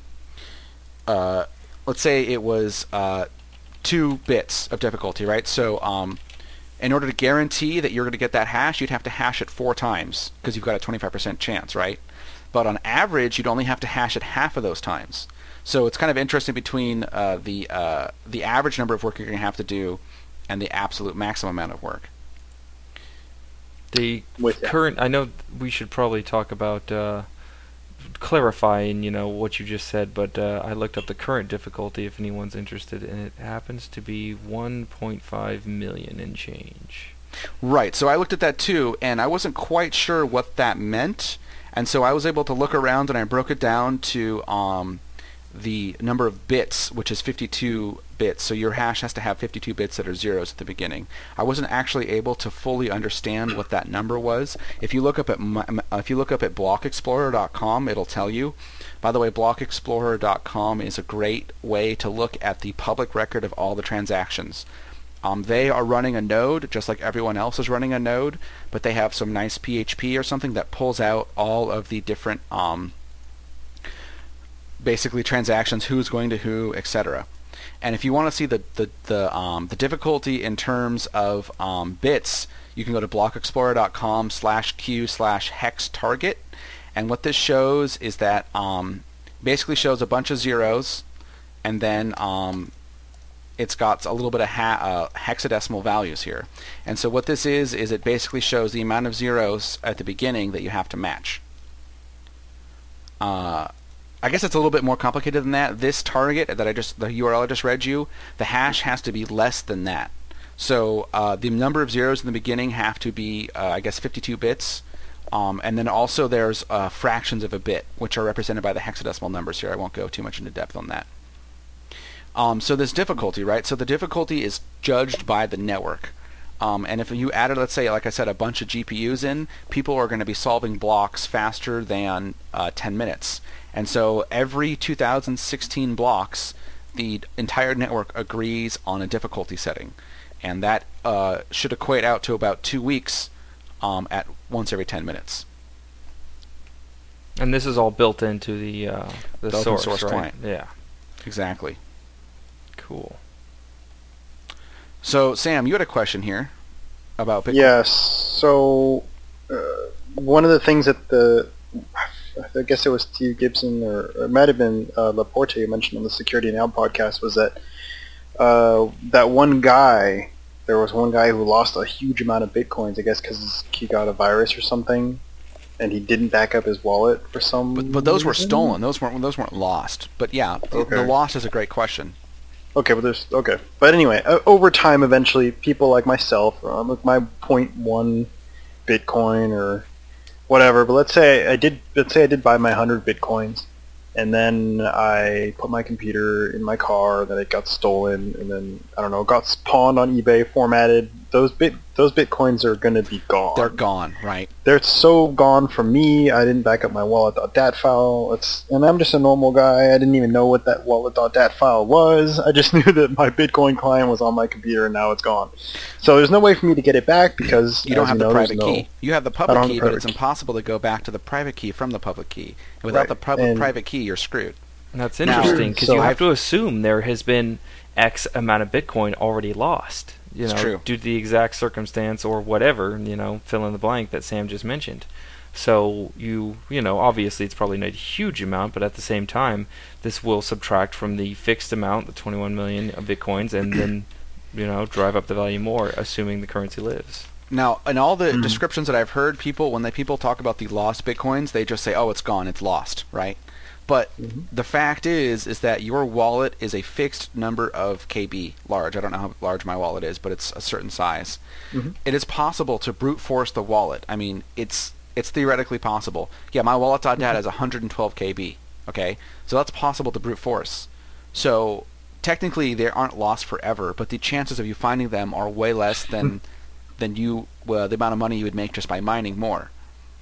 let's say it was 2 bits of difficulty, right? So in order to guarantee that you're going to get that hash, you'd have to hash it 4 times, because you've got a 25% chance, right? But on average, you'd only have to hash it half of those times. So it's kind of interesting between the average number of work you're going to have to do and the absolute maximum amount of work. The current, I know we should probably talk about clarifying, what you just said, but I looked up the current difficulty if anyone's interested, and it happens to be 1.5 million and change. Right, so I looked at that too, and I wasn't quite sure what that meant, and so I was able to look around and I broke it down to the number of bits, which is 52 bits. So your hash has to have 52 bits that are zeros at the beginning. I wasn't actually able to fully understand what that number was. If you look up at blockexplorer.com, it'll tell you. By the way, blockexplorer.com is a great way to look at the public record of all the transactions. They are running a node just like everyone else is running a node, but they have some nice PHP or something that pulls out all of the different basically transactions, who's going to who, etc. And if you want to see the difficulty in terms of bits, you can go to blockexplorer.com/q/hex target, and what this shows is that basically shows a bunch of zeros, and then it's got a little bit of hexadecimal values here. And so what this is it basically shows the amount of zeros at the beginning that you have to match. I guess it's a little bit more complicated than that. This target that the URL I just read you, the hash has to be less than that. So the number of zeros in the beginning have to be, I guess, 52 bits. And then also there's fractions of a bit, which are represented by the hexadecimal numbers here. I won't go too much into depth on that. So this difficulty, right? So the difficulty is judged by the network. And if you added, let's say, like I said, a bunch of GPUs in, people are going to be solving blocks faster than 10 minutes. And so every 2016 blocks, the entire network agrees on a difficulty setting. And that should equate out to about 2 weeks at once every 10 minutes. And this is all built into the open source right? client. Yeah. Exactly. Cool. So, Sam, you had a question here about Bitcoin. Yes. So, one of the things that I guess it was Steve Gibson, or it might have been Laporte you mentioned on the Security Now podcast, was that that one guy, there was one guy who lost a huge amount of Bitcoins, I guess because he got a virus or something, and he didn't back up his wallet for some But those were reason? stolen. Those weren't lost. But yeah, Okay. the loss is a great question. Okay, but anyway, over time, eventually, people like myself, with my 0.1 Bitcoin or whatever. But let's say I did buy my 100 Bitcoins, and then I put my computer in my car, then it got stolen, and then I don't know, got pawned on eBay, formatted. Those Bitcoins are going to be gone. They're gone, right? They're so gone from me. I didn't back up my wallet.dat file. And I'm just a normal guy. I didn't even know what that wallet.dat file was. I just knew that my Bitcoin client was on my computer, and now it's gone. So there's no way for me to get it back because You don't have the there's private key. You have the public don't have key, the but private it's key. impossible to go back to the private key from the public key. And without Right. the And- private key, you're screwed. And that's Now- interesting because So you have I've- to assume there has been X amount of Bitcoin already lost. You It's know, true. due to the exact circumstance or whatever, fill in the blank that Sam just mentioned. So obviously it's probably not a huge amount, but at the same time, this will subtract from the fixed amount, the 21 million of Bitcoins, and then, drive up the value more, assuming the currency lives. Now, in all the descriptions that I've heard, when people talk about the lost Bitcoins, they just say, oh, it's gone, it's lost, right? But the fact is that your wallet is a fixed number of KB large. I don't know how large my wallet is, but it's a certain size. It is possible to brute force the wallet. I mean, it's theoretically possible. Yeah, my wallet.dat has 112 KB. Okay, so that's possible to brute force. So technically, they aren't lost forever, but the chances of you finding them are way less than the amount of money you would make just by mining more.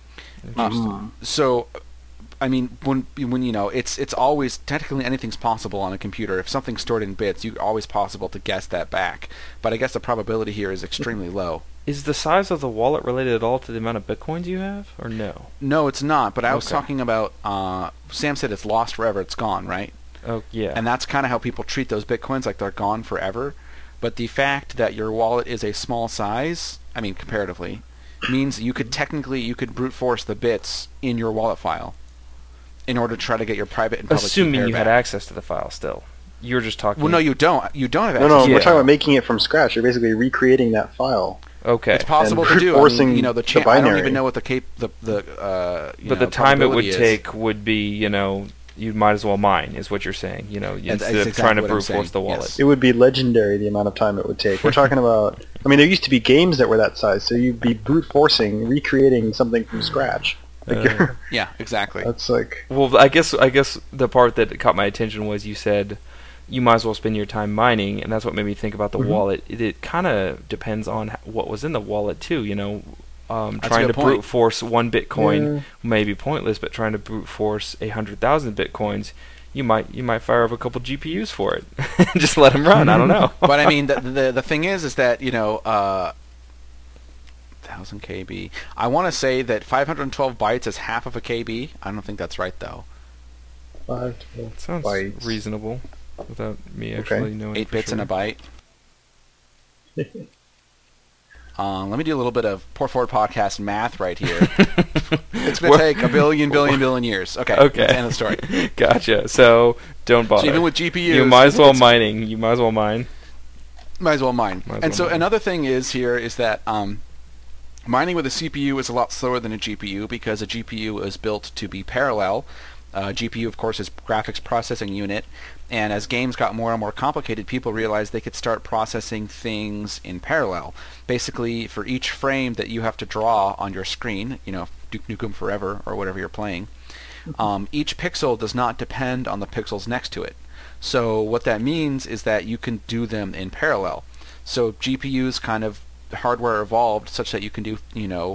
So, I mean, when it's always technically anything's possible on a computer. If something's stored in bits, you're always possible to guess that back. But I guess the probability here is extremely low. Is the size of the wallet related at all to the amount of Bitcoins you have, or no? No, it's not. But I was Okay. talking about. Sam said it's lost forever. It's gone, right? Oh, yeah. And that's kind of how people treat those Bitcoins, like they're gone forever. But the fact that your wallet is a small size, I mean, comparatively, means you could brute force the bits in your wallet file in order to try to get your private and public key Assuming pair you had back. access to the file still. You're just talking... Well, no, you don't. You don't have access. No, to Yeah. we're talking about making it from scratch. You're basically recreating that file. Okay. It's possible And to do. forcing I mean, the the I don't binary. even know what the But the time it would probability is. take would be, you might as well mine, is what you're saying. That's Instead of exactly trying to what I'm brute force saying, the wallet. yes. It would be legendary, the amount of time it would take. We're talking about... I mean, there used to be games that were that size, so you'd be brute forcing, recreating something from scratch. Like, Yeah, exactly. that's like... Well, I guess the part that caught my attention was you said you might as well spend your time mining, and that's what made me think about the wallet. It kind of depends on what was in the wallet too. Trying a to good point. brute force one Bitcoin may be pointless, but trying to brute force 100,000 Bitcoins, you might fire up a couple GPUs for it. Just let them run. I don't know. But I mean, the thing is that 1,000 KB. I want to say that 512 bytes is half of a KB. I don't think that's right though. 512 Sounds bytes. reasonable without me actually knowing. 8 for bits in sure. a byte. Let me do a little bit of Port Forward Podcast math right here. It's going to take a billion years. Okay. That's the end of the story. Gotcha. So don't bother. So even with GPUs, you might as well it's- mining. You might as well mine. Might as well mine. Might as And well so mine. another thing is that mining with a CPU is a lot slower than a GPU because a GPU is built to be parallel. GPU, of course, is graphics processing unit. And as games got more and more complicated, people realized they could start processing things in parallel. Basically, for each frame that you have to draw on your screen, Duke Nukem Forever or whatever you're playing, each pixel does not depend on the pixels next to it. So what that means is that you can do them in parallel. So GPUs kind of hardware evolved such that you can do,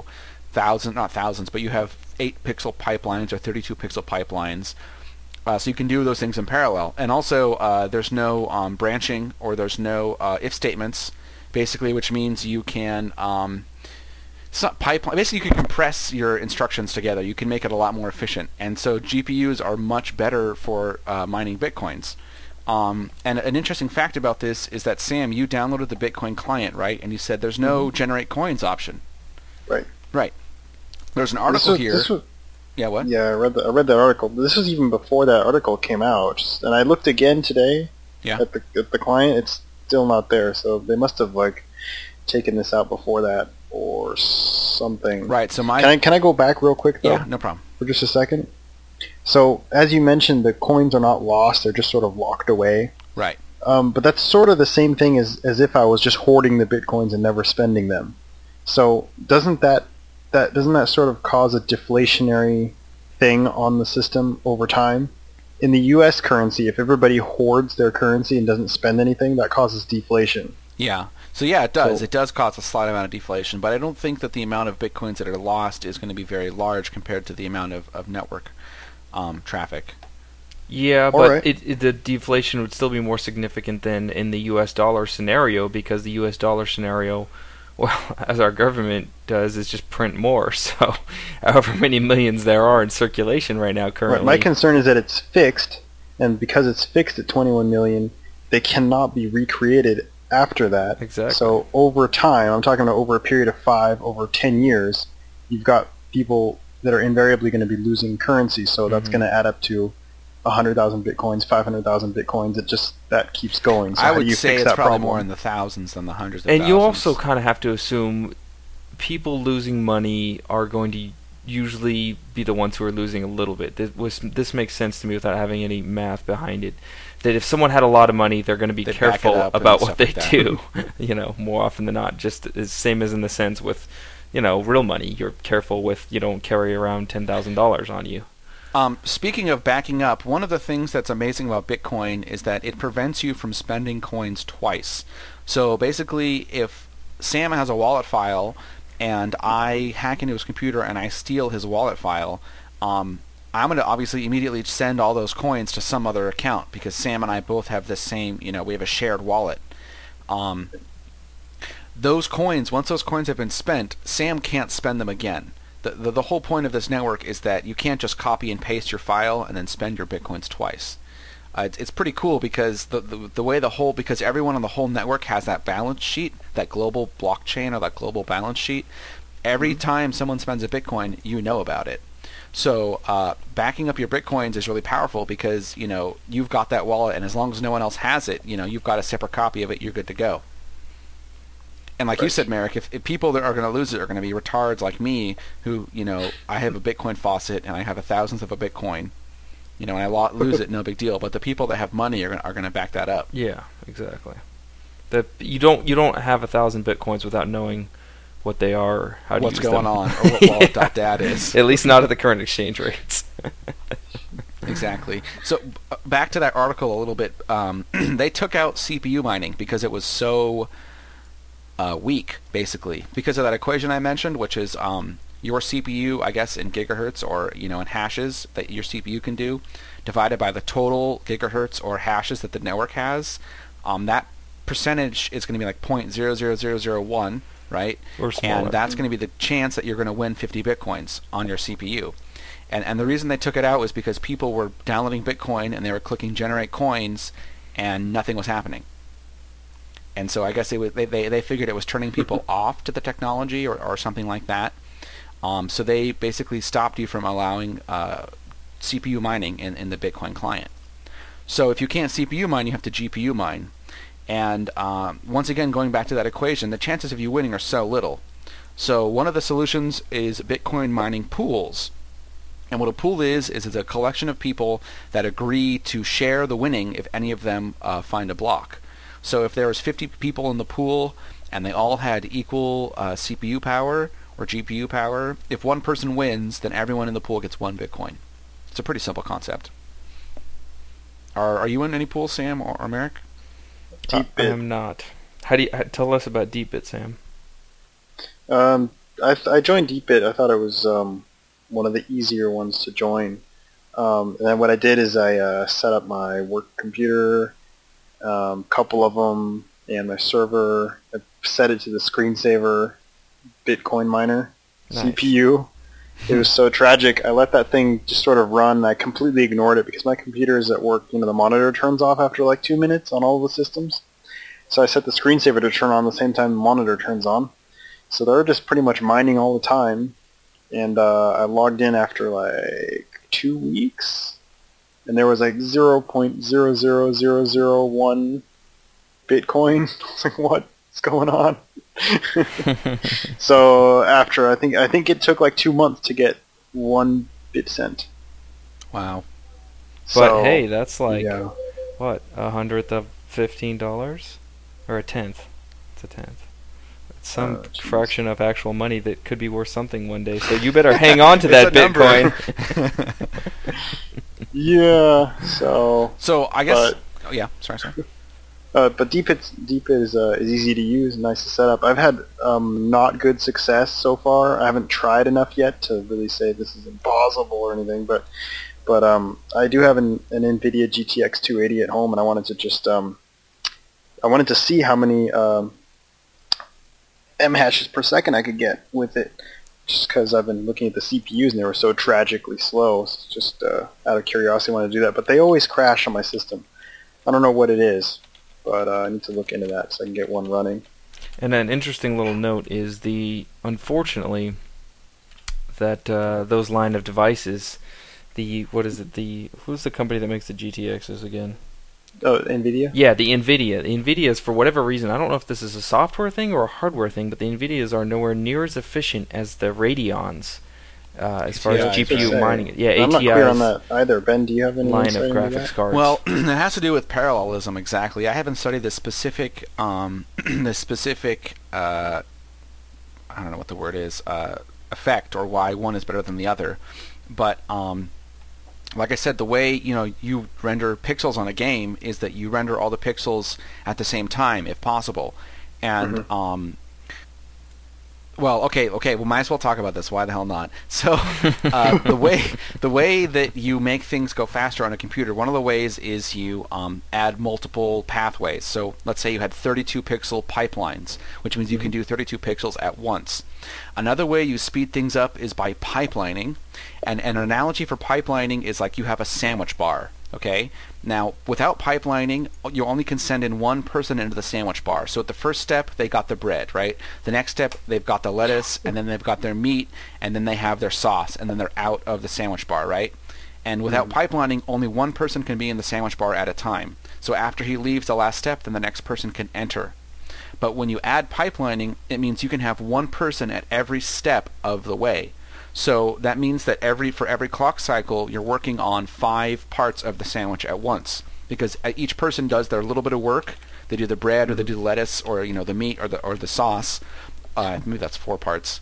not thousands, but you have 8-pixel pipelines or 32-pixel pipelines. So you can do those things in parallel. And also, there's no branching, or there's no if statements, basically, which means you can pipeline. Basically, you can compress your instructions together. You can make it a lot more efficient. And so GPUs are much better for mining Bitcoins. And an interesting fact about this is that, Sam, you downloaded the Bitcoin client, right? And you said there's no generate coins option. Right. Right. There's an article here. Yeah, what? Yeah, I read that article. This was even before that article came out. And I looked again today at the client. It's still not there. So they must have taken this out before that or something. Right. So can I go back real quick though? Yeah, no problem. For just a second. So as you mentioned, the coins are not lost; they're just sort of locked away. Right. But that's sort of the same thing as if I was just hoarding the bitcoins and never spending them. So doesn't that sort of cause a deflationary thing on the system over time? In the U.S. currency, if everybody hoards their currency and doesn't spend anything, that causes deflation. Yeah. So yeah, it does. It does cause a slight amount of deflation, but I don't think that the amount of bitcoins that are lost is going to be very large compared to the amount of network traffic. Yeah, but the deflation would still be more significant than in the U.S. dollar scenario, because the U.S. dollar scenario, well, as our government does, is just print more. So however many millions there are in circulation right now currently. Right. My concern is that it's fixed, and because it's fixed at 21 million, they cannot be recreated after that. Exactly. So over time, I'm talking about over a period of over 10 years, you've got people that are invariably going to be losing currency. So that's going to add up to 100,000 bitcoins, 500,000 bitcoins. That keeps going. So I how would do you say fix it's that probably problem? more in the thousands than the hundreds of thousands. And you also kind of have to assume people losing money are going to usually be the ones who are losing a little bit. This makes sense to me without having any math behind it. That if someone had a lot of money, they're going to be careful about what they do. More often than not. Just the same as in the sense with, real money. You're careful with, you don't carry around $10,000 on you. Speaking of backing up, one of the things that's amazing about Bitcoin is that it prevents you from spending coins twice. So basically, if Sam has a wallet file and I hack into his computer and I steal his wallet file, I'm going to obviously immediately send all those coins to some other account because Sam and I both have the same, we have a shared wallet. Those coins, once those coins have been spent, Sam can't spend them again. The whole point of this network is that you can't just copy and paste your file and then spend your bitcoins twice. It's pretty cool because the way because everyone on the whole network has that balance sheet, that global blockchain or that global balance sheet. Every time someone spends a bitcoin, you know about it. So backing up your bitcoins is really powerful because you've got that wallet, and as long as no one else has it, you've got a separate copy of it. You're good to go. And like you said, Merrick, if people that are going to lose it are going to be retards like me, who I have a Bitcoin faucet and I have a thousandth of a Bitcoin, and I lose it, no big deal. But the people that have money are going to back that up. Yeah, exactly. You don't have 1,000 Bitcoins without knowing what they are, or how to what's use going them. on, or what wallet.dat is. At least not at the current exchange rates. Exactly. So back to that article a little bit. They took out CPU mining because it was so weak, basically, because of that equation I mentioned, which is your CPU, I guess, in gigahertz or in hashes that your CPU can do, divided by the total gigahertz or hashes that the network has. That percentage is going to be like 0.00001. Right? Or smaller. And that's going to be the chance that you're going to win 50 bitcoins on your CPU. And the reason they took it out was because people were downloading Bitcoin and they were clicking generate coins and nothing was happening. And so I guess they figured it was turning people off to the technology or something like that. So they basically stopped you from allowing CPU mining in the Bitcoin client. So if you can't CPU mine, you have to GPU mine. And once again, going back to that equation, the chances of you winning are so little. So one of the solutions is Bitcoin mining pools. And what a pool is it's a collection of people that agree to share the winning if any of them find a block. So if there was 50 people in the pool and they all had equal CPU power or GPU power, if one person wins, then everyone in the pool gets 1 Bitcoin. It's a pretty simple concept. Are you in any pools, Sam or Merrick? I am not. How do you tell us about DeepBit, Sam? I joined DeepBit. I thought it was one of the easier ones to join. And then what I did is I set up my work computer, couple of them, and my server. I set it to the screensaver Bitcoin miner CPU. It was so tragic. I let that thing just sort of run. I completely ignored it because my computer is at work. You know, the monitor turns off after like 2 minutes on all of the systems. So I set the screensaver to turn on the same time the monitor turns on. So they're just pretty much mining all the time. And I logged in after like 2 weeks, and there was like 0.00001 Bitcoin. I was like, what's going on? So after I think it took like 2 months to get 1 BitCent. Wow. But hey, that's like yeah. what, 100th of $15, or a tenth? It's a tenth. It's some fraction of actual money that could be worth something one day. So you better hang on to that Bitcoin. Yeah. So I guess. Oh yeah. Sorry. But DeepBit is easy to use, nice to set up. I've had not good success so far. I haven't tried enough yet to really say this is impossible or anything. But I do have an NVIDIA GTX 280 at home, and I wanted to just I wanted to see how many M hashes per second I could get with it. Just because I've been looking at the CPUs and they were so tragically slow. So just out of curiosity, I wanted to do that. But they always crash on my system. I don't know what it is. But I need to look into that so I can get one running. And an interesting little note is unfortunately, that those line of devices, who's the company that makes the GTXs again? Oh, NVIDIA? Yeah, the NVIDIA. The NVIDIAs, for whatever reason, I don't know if this is a software thing or a hardware thing, but the NVIDIAs are nowhere near as efficient as the Radeons. As far as GPU mining, I'm not clear on that either. Ben, do you have any line of graphics cards? Well, it has to do with parallelism exactly. I haven't studied the specific, I don't know what the word is, effect or why one is better than the other. But like I said, the way you render pixels on a game is that you render all the pixels at the same time, if possible, and Well, okay, we might as well talk about this. Why the hell not? So, the way that you make things go faster on a computer, one of the ways is you add multiple pathways. So, let's say you had 32 pixel pipelines, which means you can do 32 pixels at once. Another way you speed things up is by pipelining, and an analogy for pipelining is like you have a sandwich bar. Okay. Now, without pipelining, you only can send in one person into the sandwich bar. So at the first step, they got the bread, right? The next step, they've got the lettuce, and then they've got their meat, and then they have their sauce, and then they're out of the sandwich bar, right? And without pipelining, only one person can be in the sandwich bar at a time. So after he leaves the last step, then the next person can enter. But when you add pipelining, it means you can have one person at every step of the way. So that means that for every clock cycle, you're working on 5 parts of the sandwich at once, because each person does their little bit of work. They do the bread, or they do the lettuce, or the meat, or the sauce. Maybe that's 4 parts.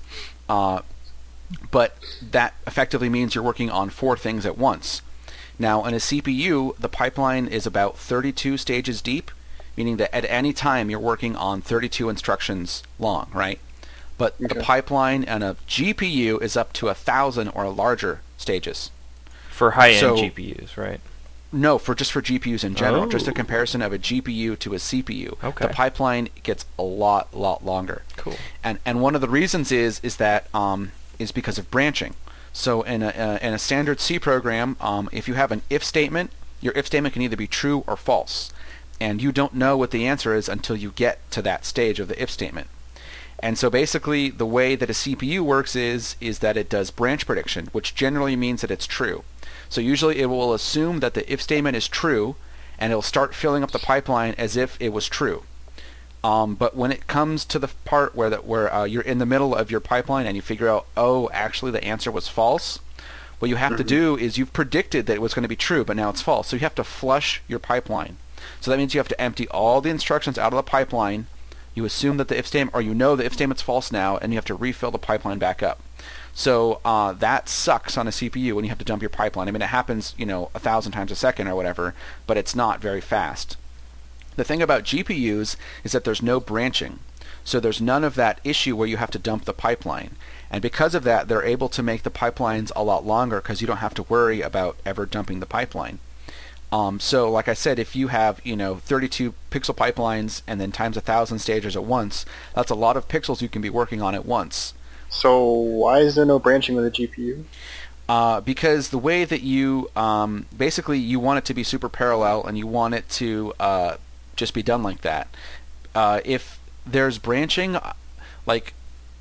But that effectively means you're working on 4 things at once. Now, in a CPU, the pipeline is about 32 stages deep, meaning that at any time you're working on 32 instructions long, right? But the pipeline on a GPU is up to 1,000 or larger stages. For high-end GPUs, right? No, for GPUs in general. Just a comparison of a GPU to a CPU. Okay. The pipeline gets a lot longer. Cool. And one of the reasons is that is because of branching. So in a standard C program, if you have an if statement, your if statement can either be true or false, and you don't know what the answer is until you get to that stage of the if statement. And so basically the way that a CPU works is that it does branch prediction, which generally means that it's true. So usually it will assume that the if statement is true, and it'll start filling up the pipeline as if it was true. But when it comes to the part where you're in the middle of your pipeline and you figure out, actually the answer was false, what you have to do is you've predicted that it was going to be true, but now it's false. So you have to flush your pipeline. So that means you have to empty all the instructions out of the pipeline. You assume that the if statement, or the if statement's false now, and you have to refill the pipeline back up. So that sucks on a CPU when you have to dump your pipeline. I mean, it happens 1,000 times a second or whatever, but it's not very fast. The thing about GPUs is that there's no branching. So there's none of that issue where you have to dump the pipeline. And because of that, they're able to make the pipelines a lot longer because you don't have to worry about ever dumping the pipeline. So like I said, if you have 32 pixel pipelines and then times 1,000 stagers at once, that's a lot of pixels you can be working on at once. So why is there no branching with a GPU? Because the way that you basically you want it to be super parallel and you want it to just be done like that. If there's branching, like,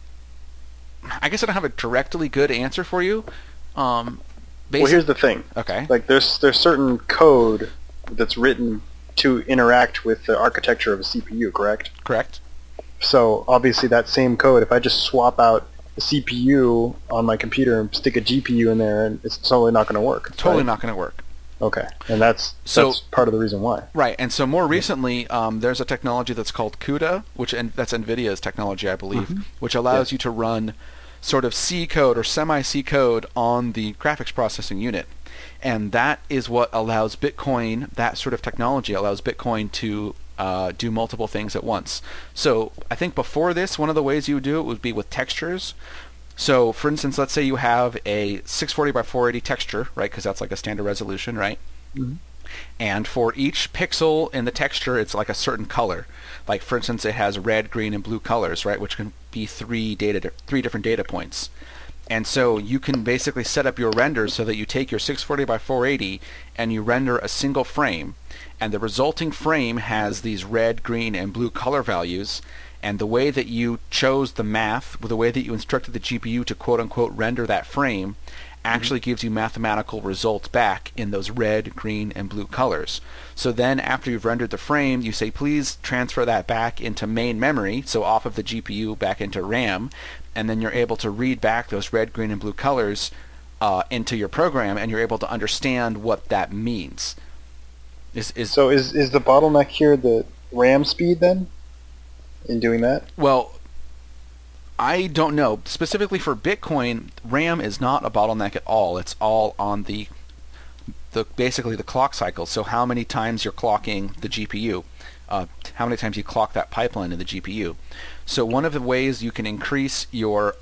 I guess I don't have a directly good answer for you. Well, here's the thing. Okay. Like, there's certain code that's written to interact with the architecture of a CPU, correct? Correct. So obviously that same code, if I just swap out the CPU on my computer and stick a GPU in there, and it's totally not going to work. Totally right? not going to work. Okay, and that's part of the reason why. Right, and so more recently, there's a technology that's called CUDA, that's NVIDIA's technology, I believe, which allows you to run sort of C code or semi-C code on the graphics processing unit. And that is what allows Bitcoin, that sort of technology allows Bitcoin to do multiple things at once. So I think before this, one of the ways you would do it would be with textures. So for instance, let's say you have a 640 by 480 texture, right, because that's like a standard resolution, right? Mm-hmm. And for each pixel in the texture, it's like a certain color. Like, for instance, it has red, green, and blue colors, right, which can be three different data points. And so you can basically set up your render so that you take your 640 by 480 and you render a single frame. And the resulting frame has these red, green, and blue color values. And the way that you chose the math, the way that you instructed the GPU to quote-unquote render that frame, actually gives you mathematical results back in those red, green, and blue colors. So then after you've rendered the frame, you say, please transfer that back into main memory, so off of the GPU back into RAM, and then you're able to read back those red, green, and blue colors into your program, and you're able to understand what that means. So is the bottleneck here the RAM speed then, in doing that? Well, I don't know. Specifically for Bitcoin, RAM is not a bottleneck at all. It's all on the basically the clock cycle. So how many times you're clocking the GPU, how many times you clock that pipeline in the GPU. So one of the ways you can increase your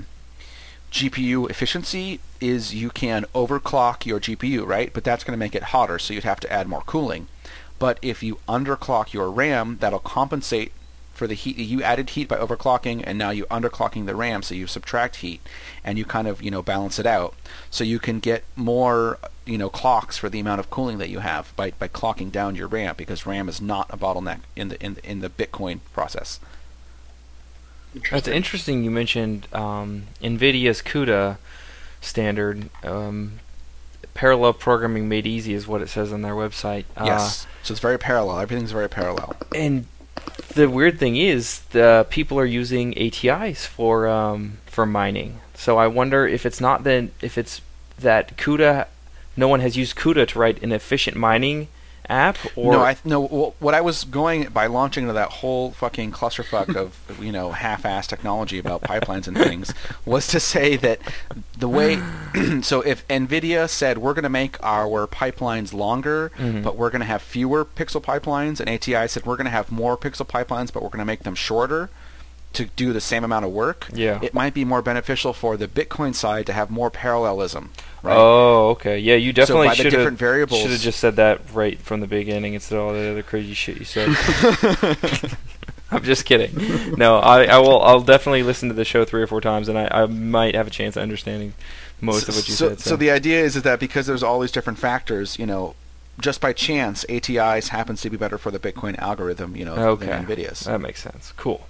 GPU efficiency is you can overclock your GPU, right? But that's going to make it hotter, so you'd have to add more cooling. But if you underclock your RAM, that'll compensate for the heat. You added heat by overclocking, and now you're underclocking the RAM, so you subtract heat, and you kind of balance it out. So you can get more clocks for the amount of cooling that you have by clocking down your RAM, because RAM is not a bottleneck in the Bitcoin process. That's interesting. You mentioned NVIDIA's CUDA standard. Parallel programming made easy is what it says on their website. Yes, so it's very parallel. Everything's very parallel. And the weird thing is, the people are using ATIs for mining. So I wonder if it's that CUDA, no one has used CUDA to write an efficient mining app, or no. What I was going by launching into that whole fucking clusterfuck of half-ass technology about pipelines and things was to say that the way so if NVIDIA said we're going to make our pipelines longer, but we're going to have fewer pixel pipelines, and ATI said we're going to have more pixel pipelines, but we're going to make them shorter to do the same amount of work, it might be more beneficial for the Bitcoin side to have more parallelism. Right? Oh, okay. Yeah, you definitely should have just said that right from the beginning instead of all the other crazy shit you said. I'm just kidding. No, I'll definitely listen to the show 3 or 4 times, and I might have a chance of understanding most of what you said. So the idea is that because there's all these different factors, just by chance, ATIs happens to be better for the Bitcoin algorithm, than NVIDIA's. That makes sense. Cool.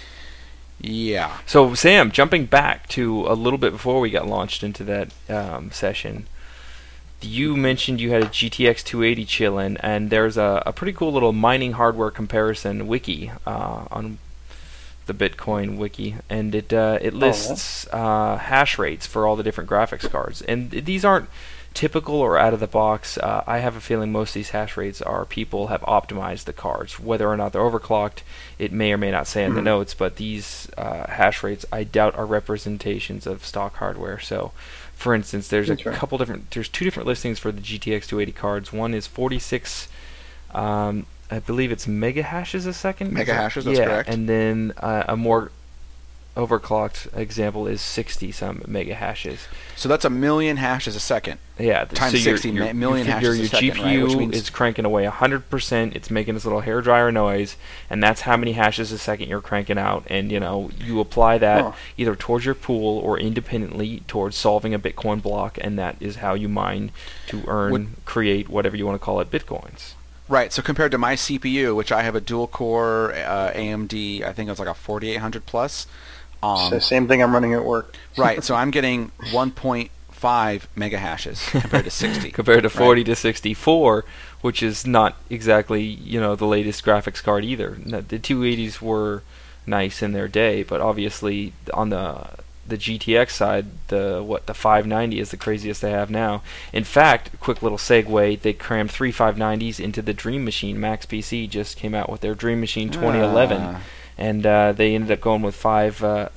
Yeah. So, Sam, jumping back to a little bit before we got launched into that session, you mentioned you had a GTX 280 chillin', and there's a pretty cool little mining hardware comparison wiki on the Bitcoin wiki, and it lists hash rates for all the different graphics cards. And these aren't typical or out of the box. I have a feeling most of these hash rates are people have optimized the cards. Whether or not they're overclocked, it may or may not say in the notes, but these hash rates I doubt are representations of stock hardware. So for instance, there's there's 2 different listings for the GTX 280 cards. One is 46 I believe it's mega hashes a second. Mega hashes, that's yeah, correct. And then a more overclocked example is 60 some mega hashes. So that's 1 million hashes a second. Yeah, Times so 60 million hashes a second, your right? GPU Which means is cranking away 100%. It's making this little hairdryer noise, and that's how many hashes a second you're cranking out. And you apply that either towards your pool or independently towards solving a Bitcoin block, and that is how you mine to create whatever you want to call it, Bitcoins. Right, so compared to my CPU, which I have a dual-core AMD, I think it's like a 4800 plus. Same thing I'm running at work. Right, so I'm getting 1.5 mega hashes compared to 60. Compared to 40 right? to 64, which is not exactly the latest graphics card either. The 280s were nice in their day, but obviously on the GTX side, the 590 is the craziest they have now. In fact, quick little segue, they crammed 3 590s into the Dream Machine. Max PC just came out with their Dream Machine 2011. And they ended up going with 3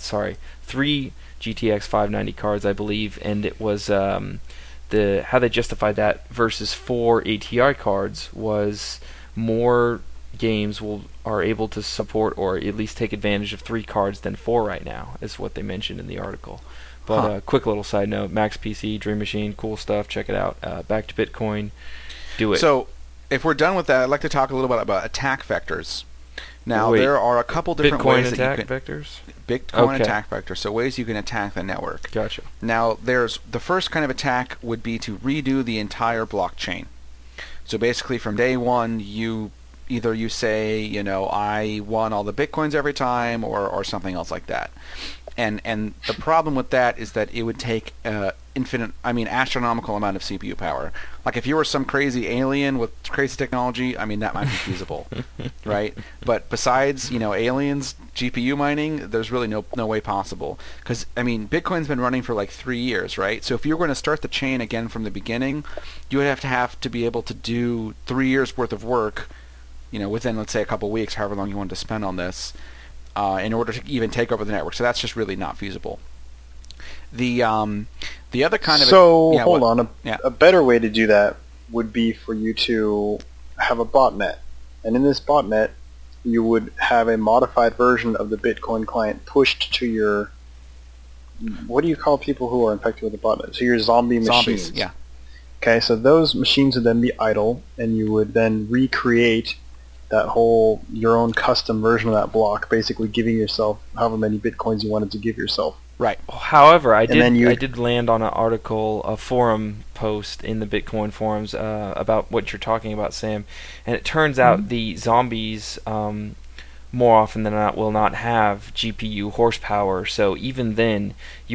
GTX 590 cards, I believe, and it was how they justified that versus 4 ATI cards was more games are able to support or at least take advantage of 3 cards than 4 right now, is what they mentioned in the article. But quick little side note, Max PC, Dream Machine, cool stuff, check it out. Back to Bitcoin, do it. So if we're done with that, I'd like to talk a little bit about attack vectors. Now, there are a couple different ways that you can... vectors? Bitcoin attack vectors, so ways you can attack the network. Gotcha. Now, there's the first kind of attack would be to redo the entire blockchain. So basically, from day one, you say, I won all the Bitcoins every time, or something else like that. And the problem with that is that it would take astronomical amount of CPU power. Like if you were some crazy alien with crazy technology, that might be feasible, right? But besides, aliens, GPU mining, there's really no way possible. Because, Bitcoin's been running for like 3 years, right? So if you were going to start the chain again from the beginning, you would have to be able to do 3 years worth of work, within, let's say, a couple weeks, however long you wanted to spend on this, in order to even take over the network. So that's just really not feasible. The other kind of... So, hold on. A better way to do that would be for you to have a botnet. And in this botnet, you would have a modified version of the Bitcoin client pushed to your... What do you call people who are infected with the botnet? So your zombie machines. Zombies, yeah. Okay, so those machines would then be idle, and you would then recreate your own custom version of that block, basically giving yourself however many Bitcoins you wanted to give yourself. Right. However, I did land on an article, a forum post in the Bitcoin forums about what you're talking about, Sam, and it turns out the zombies more often than not will not have GPU horsepower. So even then,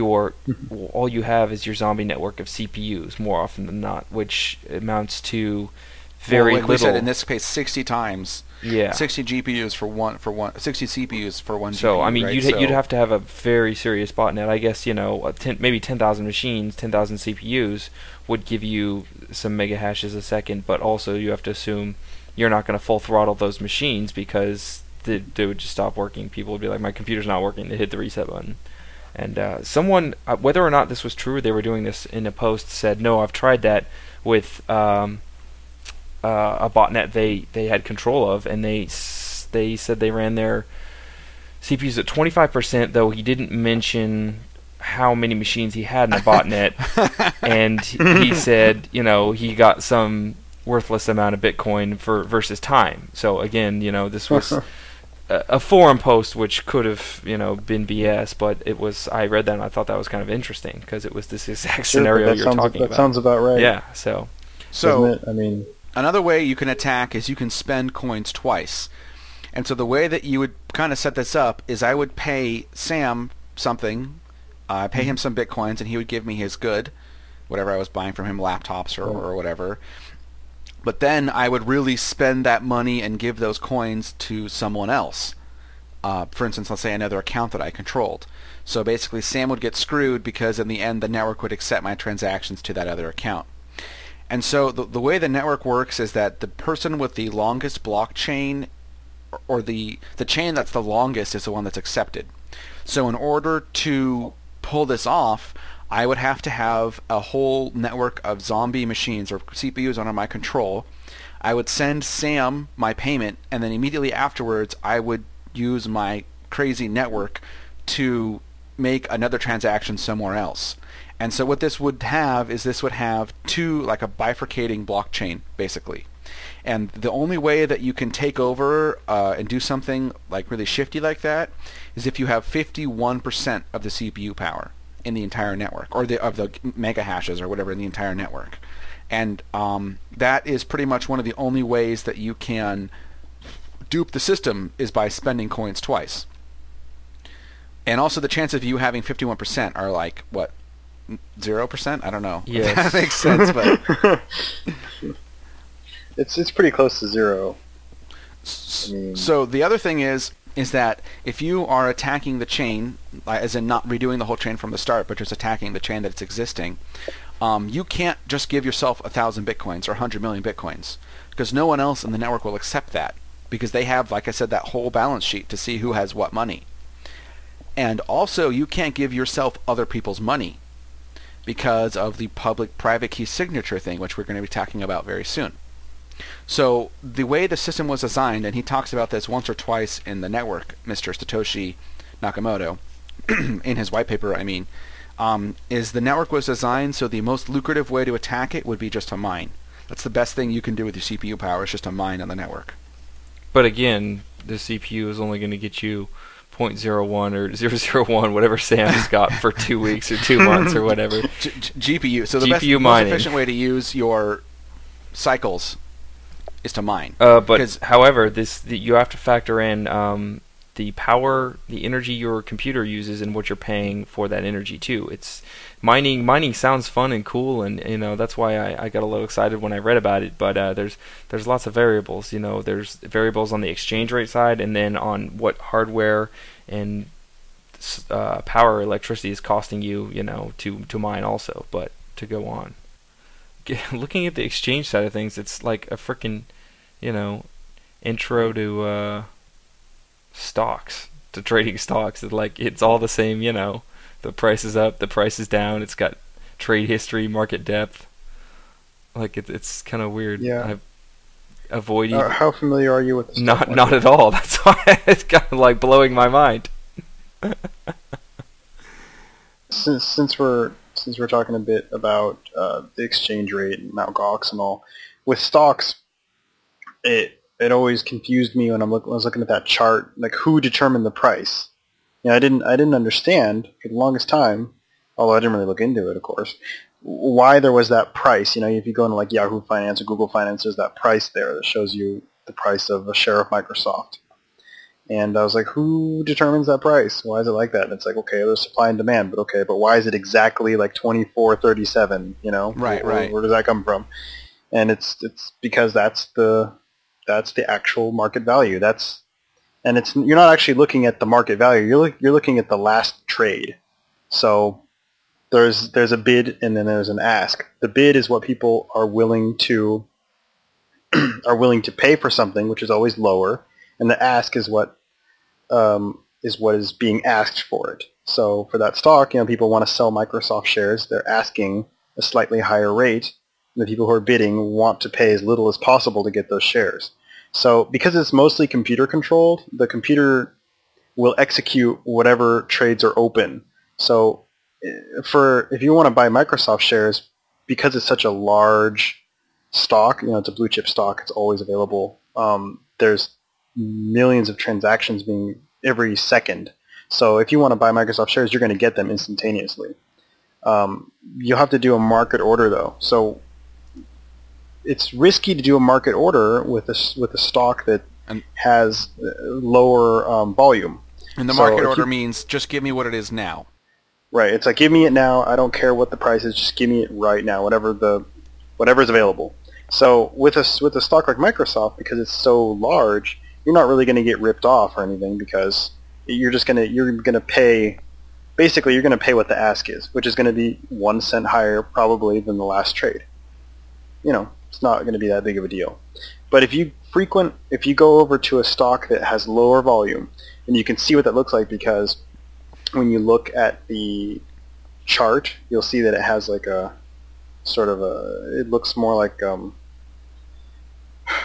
all you have is your zombie network of CPUs more often than not, which amounts to very like little. We said, in this case, 60 times. Yeah. 60 GPUs for one 60 CPUs for one so, GPU. You'd have to have a very serious botnet. I guess, maybe 10,000 machines, 10,000 CPUs would give you some mega hashes a second, but also you have to assume you're not going to full throttle those machines because they would just stop working. People would be like, my computer's not working. They hit the reset button. And someone, whether or not this was true, they were doing this in a post, said, no, I've tried that with... a botnet they had control of, and they said they ran their CPUs at 25%, though he didn't mention how many machines he had in the botnet, and he said, he got some worthless amount of Bitcoin versus time. So again, this was a forum post which could have, been BS, but it was. I read that and I thought that was kind of interesting because it was this exact scenario you're talking about. That sounds about right. Yeah. So doesn't it? Another way you can attack is you can spend coins twice. And so the way that you would kind of set this up is I would pay Sam something, pay him some Bitcoins, and he would give me his good, whatever I was buying from him, laptops or whatever. But then I would really spend that money and give those coins to someone else. For instance, let's say another account that I controlled. So basically Sam would get screwed because in the end the network would accept my transactions to that other account. And so the way the network works is that the person with the longest blockchain, or the chain that's the longest, is the one that's accepted. So in order to pull this off, I would have to have a whole network of zombie machines or CPUs under my control. I would send Sam my payment, and then immediately afterwards I would use my crazy network to make another transaction somewhere else. And so what this would have is this would have two, like a bifurcating blockchain, basically. And the only way that you can take over and do something like really shifty like that is if you have 51% of the CPU power in the entire network, or of the mega hashes or whatever in the entire network. And that is pretty much one of the only ways that you can dupe the system, is by spending coins twice. And also the chance of you having 51% are like, what, 0%? I don't know. Yes. That makes sense, but It's pretty close to zero. So the other thing is that if you are attacking the chain, as in not redoing the whole chain from the start, but just attacking the chain that's existing, you can't just give yourself 1,000 bitcoins or 100 million bitcoins, because no one else in the network will accept that, because they have, like I said, that whole balance sheet to see who has what money. And also, you can't give yourself other people's money because of the public-private key signature thing, which we're going to be talking about very soon. So the way the system was designed, and he talks about this once or twice in the network, Mr. Satoshi Nakamoto, in his white paper, I mean, is the network was designed so the most lucrative way to attack it would be just to mine. That's the best thing you can do with your CPU power, is just to mine on the network. But again, the CPU is only going to get you 0.01 or 0.001, whatever Sam's got for 2 weeks or 2 months or whatever. GPU. So the GPU most mining. efficient way to use your cycles is to mine. But however, you have to factor in the power, the energy your computer uses, and what you're paying for that energy too. It's mining. Mining sounds fun and cool, and that's why I got a little excited when I read about it. But there's lots of variables. There's variables on the exchange rate side, and then on what hardware and power, electricity is costing you, to mine also. But to go on, looking at the exchange side of things, it's like a freaking, intro to stocks, to trading stocks. It's all the same, the price is up, the price is down, it's got trade history, market depth. It's kind of weird. Yeah. I've avoided. How familiar are you with the stock market? Not at all. That's why it's kind of like blowing my mind. Since we're talking a bit about the exchange rate and Mt. Gox and all, with stocks, it always confused me when I was looking at that chart, like who determined the price. I didn't understand for the longest time, although I didn't really look into it, of course, why there was that price. If you go into like Yahoo Finance or Google Finance, there's that price there that shows you the price of a share of Microsoft. And I was like, who determines that price? Why is it like that? And it's like, okay, there's supply and demand, but why is it exactly like 24.37? Right. Where does that come from? And it's because that's the actual market value. You're not actually looking at the market value. You're looking at the last trade. So there's a bid and then there's an ask. The bid is what people are willing to pay for something, which is always lower, and the ask is what is being asked for it. So for that stock, people want to sell Microsoft shares. They're asking a slightly higher rate. And the people who are bidding want to pay as little as possible to get those shares. So because it's mostly computer controlled, the computer will execute whatever trades are open. So if you want to buy Microsoft shares, because it's such a large stock, it's a blue chip stock, it's always available. There's millions of transactions being every second. So if you want to buy Microsoft shares, you're going to get them instantaneously. You'll have to do a market order though. So it's risky to do a market order with a stock that has lower volume. And the market order means just give me what it is now. Right. It's like, give me it now. I don't care what the price is. Just give me it right now, whatever's available. So with a stock like Microsoft, because it's so large, you're not really going to get ripped off or anything, because you're going to pay. Basically, you're going to pay what the ask is, which is going to be 1 cent higher probably than the last trade. It's not going to be that big of a deal. But if you go over to a stock that has lower volume, and you can see what that looks like, because when you look at the chart, you'll see that it has like a sort of it looks more like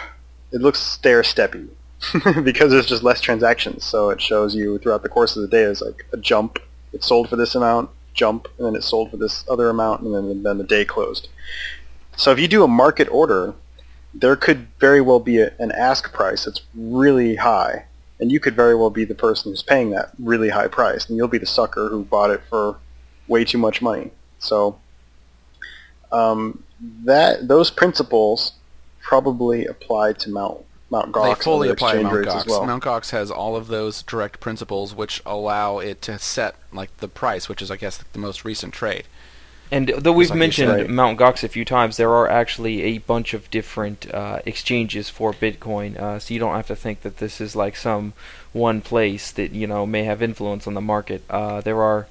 it looks stair-steppy because there's just less transactions. So it shows you throughout the course of the day as like a jump. It sold for this amount, jump, and then it sold for this other amount, and then the day closed. So if you do a market order, there could very well be an ask price that's really high, and you could very well be the person who's paying that really high price, and you'll be the sucker who bought it for way too much money. So those principles probably apply to Mt. Gox. They fully and apply to exchange Mt. rates Gox. as well. Mt. Gox has all of those direct principles which allow it to set like the price, which is, I guess, the most recent trade. And though we've like you mentioned said. Mt. Gox a few times, there are actually a bunch of different exchanges for Bitcoin. So you don't have to think that this is like some one place that may have influence on the market. There are,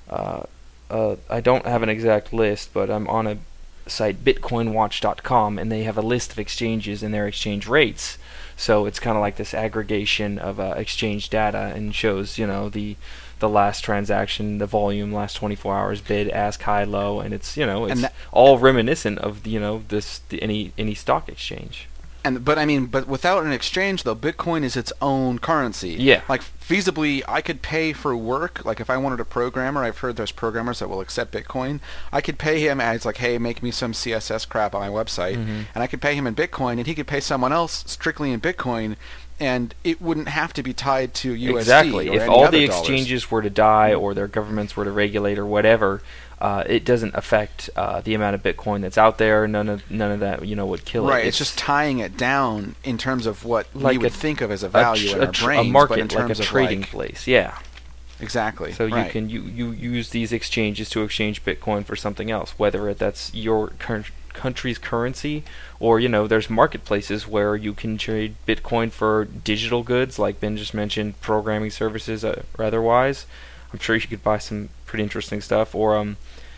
I don't have an exact list, but I'm on a site bitcoinwatch.com, and they have a list of exchanges and their exchange rates. So it's kind of like this aggregation of exchange data, and shows the last transaction, the volume, last 24 hours, bid, ask, high, low, and it's all reminiscent of any stock exchange. But without an exchange though, Bitcoin is its own currency. Yeah. Like feasibly, I could pay for work. Like if I wanted a programmer, I've heard there's programmers that will accept Bitcoin. I could pay him as like, hey, make me some CSS crap on my website, and I could pay him in Bitcoin, and he could pay someone else strictly in Bitcoin, and it wouldn't have to be tied to USD. Exactly. Or If any all other the dollars. exchanges were to die, or their governments were to regulate, or whatever, it doesn't affect the amount of Bitcoin that's out there. None of that would kill it. Right, it's just tying it down in terms of what like we would think of as a value in our brains, a market, but in terms like a of trading place. Yeah. Exactly. So right. you can you use these exchanges to exchange Bitcoin for something else, whether that's your country's currency, or there's marketplaces where you can trade Bitcoin for digital goods, like Ben just mentioned, programming services or otherwise. I'm sure you could buy some pretty interesting stuff. Or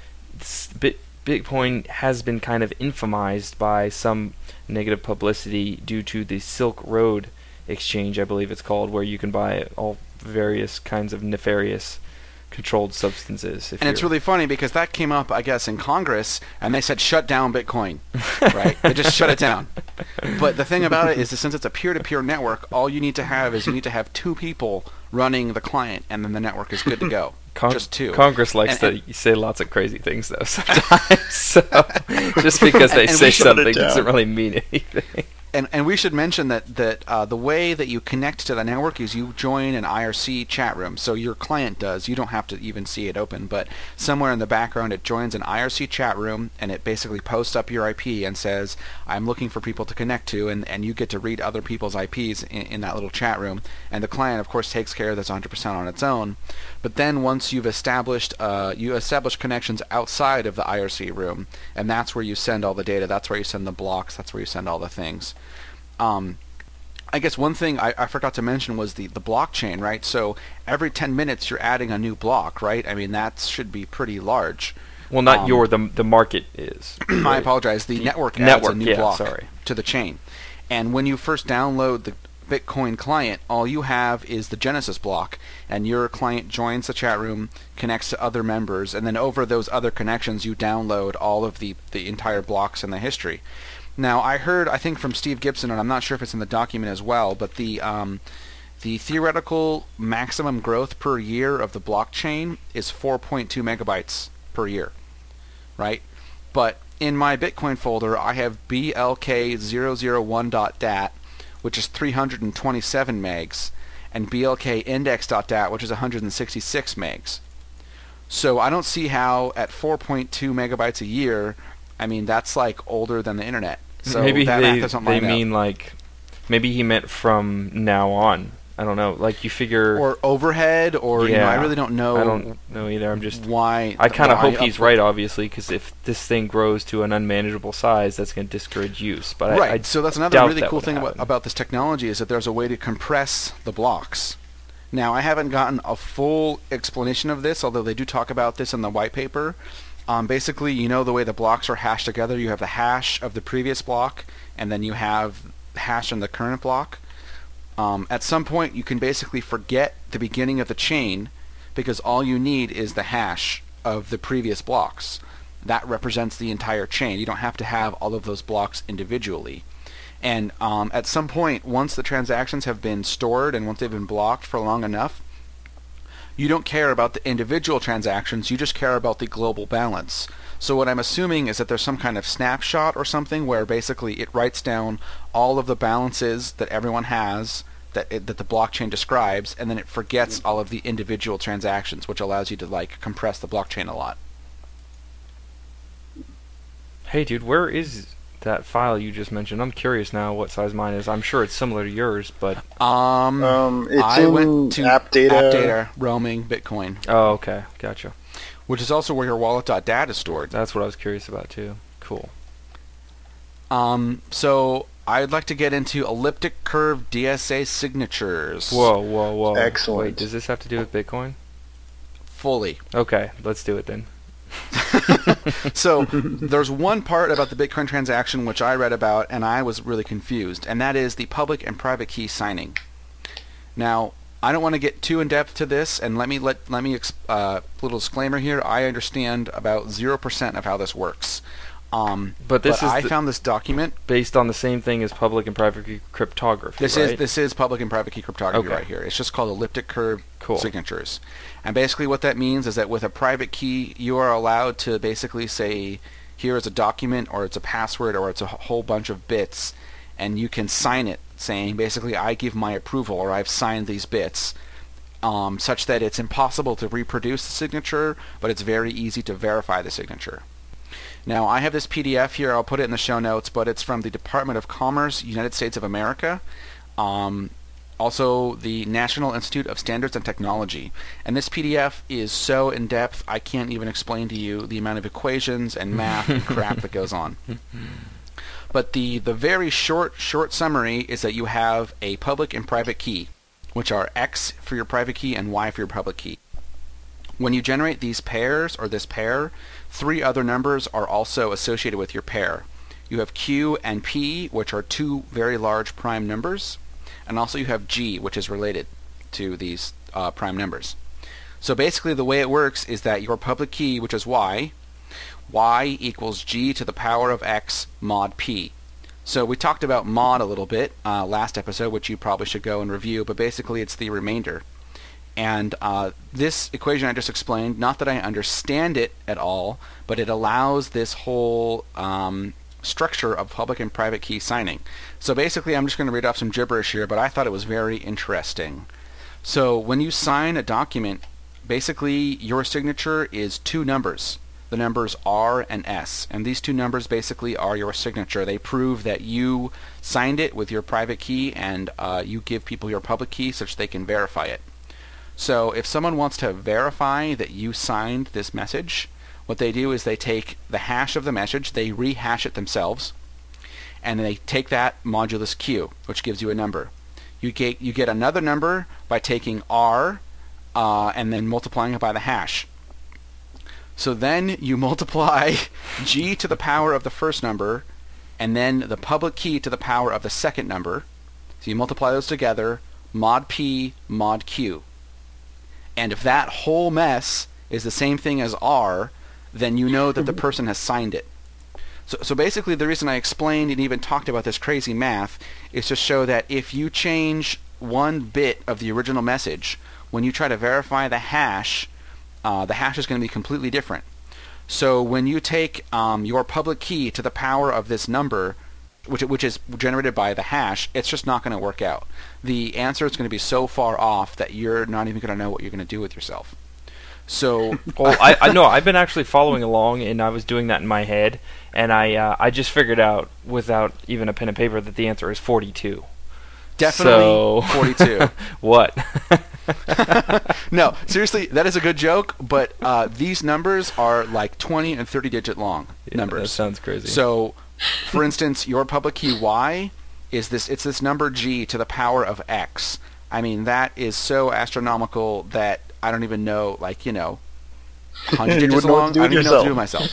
Bitcoin has been kind of infamized by some negative publicity due to the Silk Road exchange, I believe it's called, where you can buy all various kinds of nefarious controlled substances. And it's really funny because that came up, I guess, in Congress, and they said shut down Bitcoin, right? They just shut it down. But the thing about it is that since it's a peer-to-peer network, all you need to have is two people running the client, and then the network is good to go. Just two. Congress likes to say lots of crazy things, though, sometimes. So just because they say something doesn't really mean anything. And we should mention that the way that you connect to the network is you join an IRC chat room. So your client does. You don't have to even see it open, but somewhere in the background it joins an IRC chat room, and it basically posts up your IP and says, I'm looking for people to connect to, and you get to read other people's IPs in that little chat room. And the client, of course, takes care of this 100% on its own. But then once you've established connections outside of the IRC room, and that's where you send all the data, that's where you send the blocks, that's where you send all the things. I guess one thing I forgot to mention was the blockchain, right? So every 10 minutes you're adding a new block, right? I mean, that should be pretty large. Well, not the market is. I apologize. The network adds a new block to the chain. And when you first download the Bitcoin client, all you have is the Genesis block, and your client joins the chat room, connects to other members, and then over those other connections you download all of the entire blocks and the history. Now, I heard, I think from Steve Gibson, and I'm not sure if it's in the document as well, but the theoretical maximum growth per year of the blockchain is 4.2 megabytes per year, right? But in my Bitcoin folder, I have blk001.dat, which is 327 megs, and blkindex.dat, which is 166 megs. So I don't see how at 4.2 megabytes a year, I mean, that's like older than the internet. So maybe that math doesn't line up. mean like, maybe he meant from now on. I don't know. Like you figure, or overhead, or I really don't know. I don't know either. I'm just why. I kind of hope he's right, obviously, because if this thing grows to an unmanageable size, that's going to discourage use. But right. So that's another really cool thing about this technology is that there's a way to compress the blocks. Now, I haven't gotten a full explanation of this, although they do talk about this in the white paper. Basically, the way the blocks are hashed together, you have the hash of the previous block, and then you have the hash in the current block. At some point, you can basically forget the beginning of the chain, because all you need is the hash of the previous blocks. That represents the entire chain. You don't have to have all of those blocks individually. And at some point, once the transactions have been stored and once they've been blocked for long enough, you don't care about the individual transactions, you just care about the global balance. So what I'm assuming is that there's some kind of snapshot or something where basically it writes down all of the balances that everyone has that the blockchain describes, and then it forgets all of the individual transactions, which allows you to like compress the blockchain a lot. Hey, dude, where is that file you just mentioned? I'm curious now what size mine is. I'm sure it's similar to yours, but It's I went to app data. AppData, roaming Bitcoin, oh, okay, gotcha. which is also where your wallet.dat is stored. That's what I was curious about too. Cool. So I'd like to get into elliptic curve DSA signatures. Whoa. Excellent. Wait, does this have to do with Bitcoin? Fully. Okay, let's do it then. So there's one part about the Bitcoin transaction which I read about and I was really confused, and that is the public and private key signing. Now, I don't want to get too in depth to this, and let me little disclaimer here. I understand about 0% of how this works. But I found this document based on the same thing as public and private key cryptography. This is public and private key cryptography Okay. right here. It's just called elliptic curve Cool. signatures. And basically what that means is that with a private key, you are allowed to basically say, here is a document, or it's a password, or it's a whole bunch of bits, and you can sign it saying, basically, I give my approval, or I've signed these bits, such that it's impossible to reproduce the signature, but it's very easy to verify the signature. Now, I have this PDF here. I'll put it in the show notes, but it's from the Department of Commerce, United States of America. Also, the National Institute of Standards and Technology. And this PDF is so in-depth, I can't even explain to you the amount of equations and math and crap that goes on. But the very short summary is that you have a public and private key, which are X for your private key and Y for your public key. When you generate these pairs, or this pair, 3 other numbers are also associated with your pair. You have Q and P, which are 2 very large prime numbers, and also you have G, which is related to these prime numbers. So basically the way it works is that your public key, which is Y equals G to the power of X mod P. So we talked about mod a little bit last episode, which you probably should go and review, but basically it's the remainder. And this equation I just explained, not that I understand it at all, but it allows this whole structure of public and private key signing. So basically I'm just going to read off some gibberish here, but I thought it was very interesting. So when you sign a document, basically your signature is 2 numbers. The numbers R and S. And these 2 numbers basically are your signature. They prove that you signed it with your private key, and you give people your public key such they can verify it. So if someone wants to verify that you signed this message, what they do is they take the hash of the message, they rehash it themselves, and they take that modulus Q, which gives you a number. You get another number by taking R and then multiplying it by the hash. So then you multiply G to the power of the first number, and then the public key to the power of the second number. So you multiply those together, mod P, mod Q. And if that whole mess is the same thing as R, then you know that the person has signed it. So basically the reason I explained and even talked about this crazy math is to show that if you change one bit of the original message, when you try to verify the hash is going to be completely different. So when you take your public key to the power of this number, which is generated by the hash, it's just not going to work out. The answer is going to be so far off that you're not even going to know what you're going to do with yourself. So, well, I know I've been actually following along, and I was doing that in my head, and I just figured out without even a pen and paper that the answer is 42. Definitely 42. What? No, seriously, that is a good joke, but these numbers are like 20 and 30 digit long numbers. That sounds crazy. So, for instance, your public key Y is this number G to the power of X. I mean, that is so astronomical that I don't even know, 100 digits long. I don't even know what to do with myself.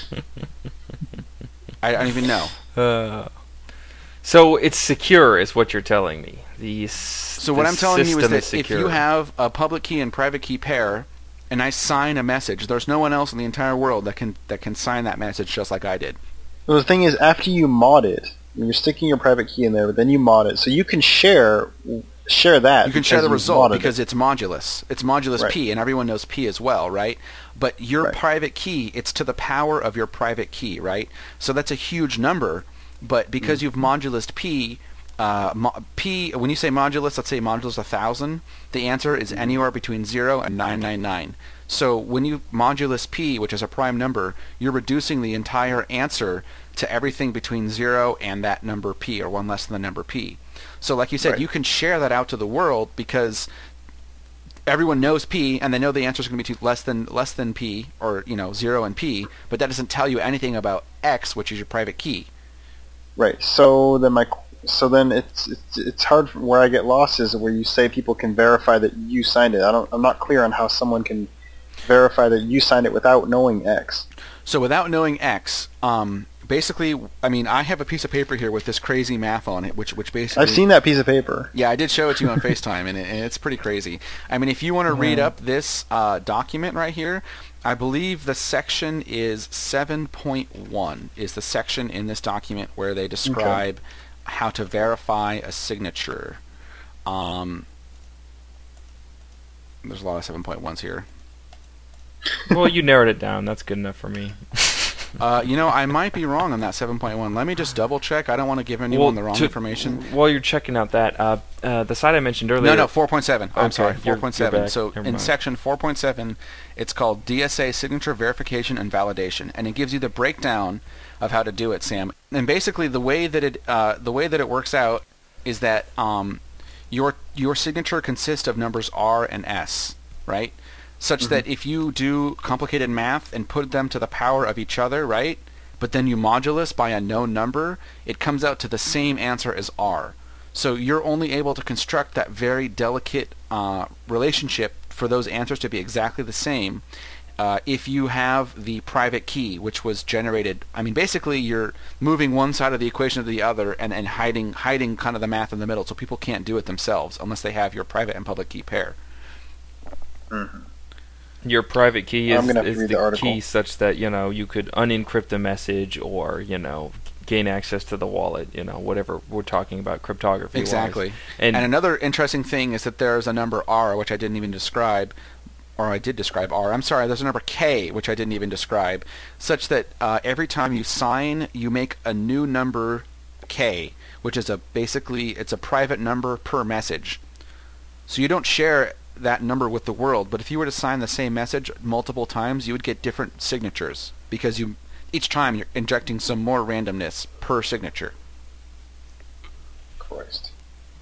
I don't even know. So it's secure, is what you're telling me. So what I'm telling you is that if you have a public key and private key pair, and I sign a message, there's no one else in the entire world that can sign that message just like I did. Well, the thing is, after you mod it, You're sticking your private key in there, but then you mod it. So you can share that. You can share the you've result modded because it. it's modulus. It's modulus Right. P, and everyone knows P as well, right? But your Right. private key, it's to the power of your private key, right? So that's a huge number, but because you've modulus P, P, when you say modulus, let's say modulus 1,000, the answer is anywhere between 0 and 999. So when you modulus P, which is a prime number, you're reducing the entire answer to everything between 0 and that number P, or one less than the number P. So like you said, Right. you can share that out to the world because everyone knows P, and they know the answer is going to be less than P, or 0 and P, but that doesn't tell you anything about X, which is your private key. Right. So then it's hard. Where I get lost is where you say people can verify that you signed it. I'm not clear on how someone can verify that you signed it without knowing X. So without knowing X, basically, I mean, I have a piece of paper here with this crazy math on it, which basically... I've seen that piece of paper. Yeah, I did show it to you on FaceTime, and it's pretty crazy. I mean, if you want to read up this document right here, I believe the section is 7.1 is the section in this document where they describe how to verify a signature. There's a lot of 7.1s here. Well, you narrowed it down. That's good enough for me. I might be wrong on that 7.1. Let me just double check. I don't want to give anyone the wrong information. While you're checking out that, the site I mentioned earlier... No, 4.7. I'm Okay, sorry, you're 4.7. back. So Never in mind. section 4.7, it's called DSA Signature Verification and Validation, and it gives you the breakdown of how to do it, Sam. And basically, the way that it works out is that your signature consists of numbers R and S, right? Such that if you do complicated math and put them to the power of each other, right, but then you modulus by a known number, it comes out to the same answer as R. So you're only able to construct that very delicate relationship for those answers to be exactly the same if you have the private key, which was generated. I mean, basically you're moving one side of the equation to the other and hiding kind of the math in the middle, so people can't do it themselves unless they have your private and public key pair. Mm-hmm. Your private key I'm is gonna have to read the the article. key such that, you could unencrypt a message or, gain access to the wallet, whatever we're talking about cryptography. Exactly. And another interesting thing is that there's a number R, which I didn't even describe, or I did describe R. I'm sorry, there's a number K, which I didn't even describe, such that every time you sign, you make a new number K, which is basically it's a private number per message. So you don't share that number with the world, but if you were to sign the same message multiple times, you would get different signatures because each time you're injecting some more randomness per signature. Christ.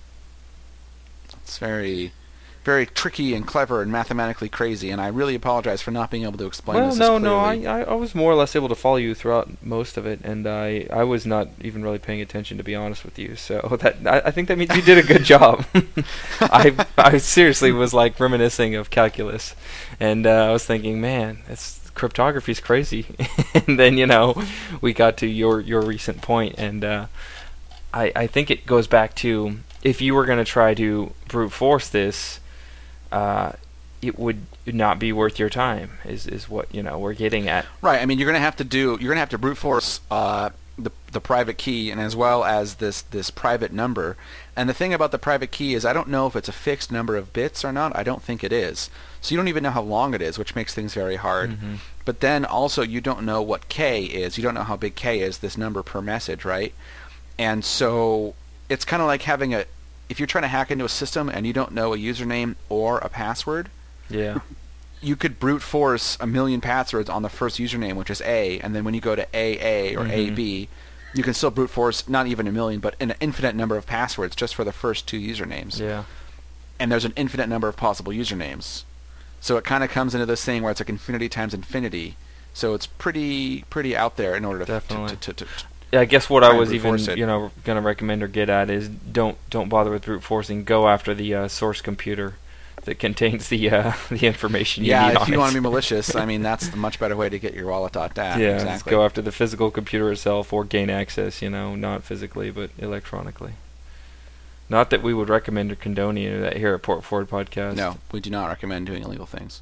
It's very, very tricky and clever and mathematically crazy, and I really apologize for not being able to explain this as clearly. I was more or less able to follow you throughout most of it, and I was not even really paying attention, to be honest with you. So I think that means you did a good job. I seriously was like reminiscing of calculus, and I was thinking, man, cryptography's crazy. And then we got to your recent point, and I think it goes back to, if you were going to try to brute force this, it would not be worth your time. Is what we're getting at. Right. I mean, you're going to have to brute force the private key, and as well as this private number. And the thing about the private key is, I don't know if it's a fixed number of bits or not. I don't think it is. So you don't even know how long it is, which makes things very hard. Mm-hmm. But then also you don't know what K is. You don't know how big K is, this number per message, right? And so it's kind of like having if you're trying to hack into a system and you don't know a username or a password, yeah, you could brute force 1 million passwords on the first username, which is A, and then when you go to AA or AB, you can still brute force not even 1 million, but an infinite number of passwords just for the first 2 usernames. Yeah. And there's an infinite number of possible usernames. So it kind of comes into this thing where it's like infinity times infinity. So it's pretty out there in order to Definitely. to Yeah, I guess what try I and was brute even force it. going to recommend or get at is don't bother with brute forcing. Go after the source computer that contains the information you need Yeah, on if you it. want to be malicious, I mean, that's the much better way to get your wallet.dat. Yeah, exactly. just go after the physical computer itself or gain access, not physically but electronically. Not that we would recommend or condone any of that here at Port Forward Podcast. No, we do not recommend doing illegal things.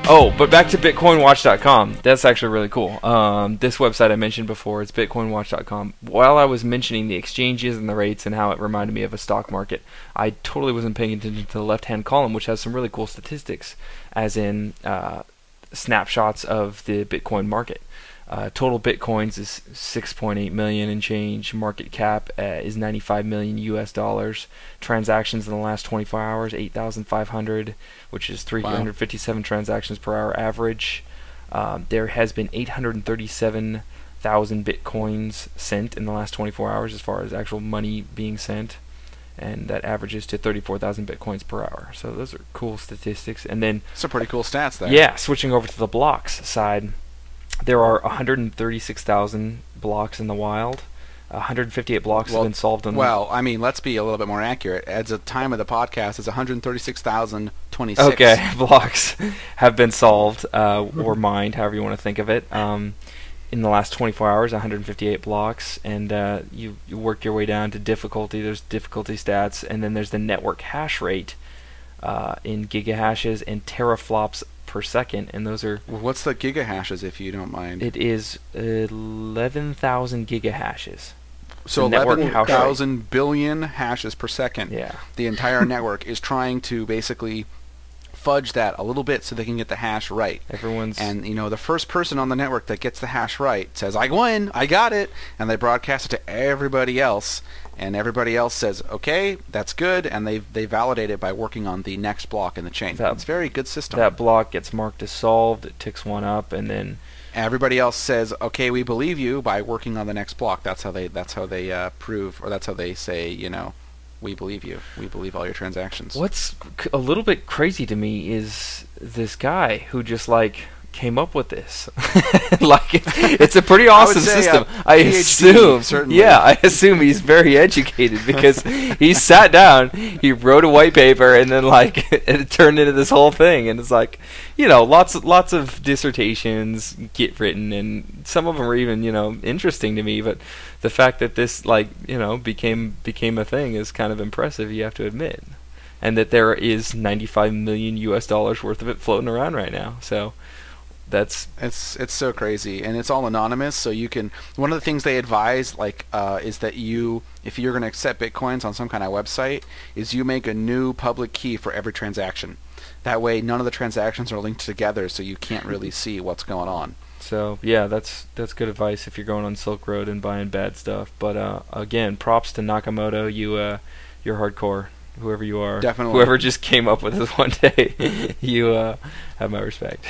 Oh, but back to BitcoinWatch.com. That's actually really cool. This website I mentioned before, it's BitcoinWatch.com. While I was mentioning the exchanges and the rates and how it reminded me of a stock market, I totally wasn't paying attention to the left-hand column, which has some really cool statistics, as in snapshots of the Bitcoin market. Total Bitcoins is 6.8 million and change. Market cap is 95 million US dollars. Transactions in the last 24 hours, 8,500, which is 357 transactions per hour average. There has been 837,000 Bitcoins sent in the last 24 hours as far as actual money being sent. And that averages to 34,000 Bitcoins per hour. So those are cool statistics. And then Some pretty cool stats there. yeah, switching over to the blocks side, there are 136,000 blocks in the wild. 158 blocks have been solved on Well, I mean, let's be a little bit more accurate. At the time of the podcast, it's 136,026. Okay, blocks have been solved or mined, however you want to think of it. In the last 24 hours, 158 blocks, and you work your way down to difficulty. There's difficulty stats, and then there's the network hash rate in gigahashes and teraflops per second, and those are... What's the gigahashes, if you don't mind? It is 11,000 gigahashes. So the network hash rate. 11,000 billion hashes per second. Yeah. The entire network is trying to basically fudge that a little bit so they can get the hash right. And the first person on the network that gets the hash right says, I win, I got it, and they broadcast it to everybody else, and everybody else says, okay, that's good, and they validate it by working on the next block in the chain. It's a very good system. That block gets marked as solved, it ticks one up, and then everybody else says, okay, we believe you, by working on the next block. That's how they prove, or that's how they say, we believe you. We believe all your transactions. What's a little bit crazy to me is this guy who just came up with this. It's a pretty awesome system. I assume, certainly. Yeah, I assume he's very educated because he sat down, he wrote a white paper, and then it turned into this whole thing. And it's lots of dissertations get written, and some of them are even interesting to me. But the fact that this became a thing is kind of impressive. You have to admit, and that there is 95 million US dollars worth of it floating around right now. So. It's so crazy, and it's all anonymous. So you can. One of the things they advise, is that if you're going to accept bitcoins on some kind of website, is you make a new public key for every transaction. That way, none of the transactions are linked together, so you can't really see what's going on. So yeah, that's good advice if you're going on Silk Road and buying bad stuff. But again, props to Nakamoto. You're hardcore. Whoever you are, definitely. Whoever just came up with this one day, you have my respect.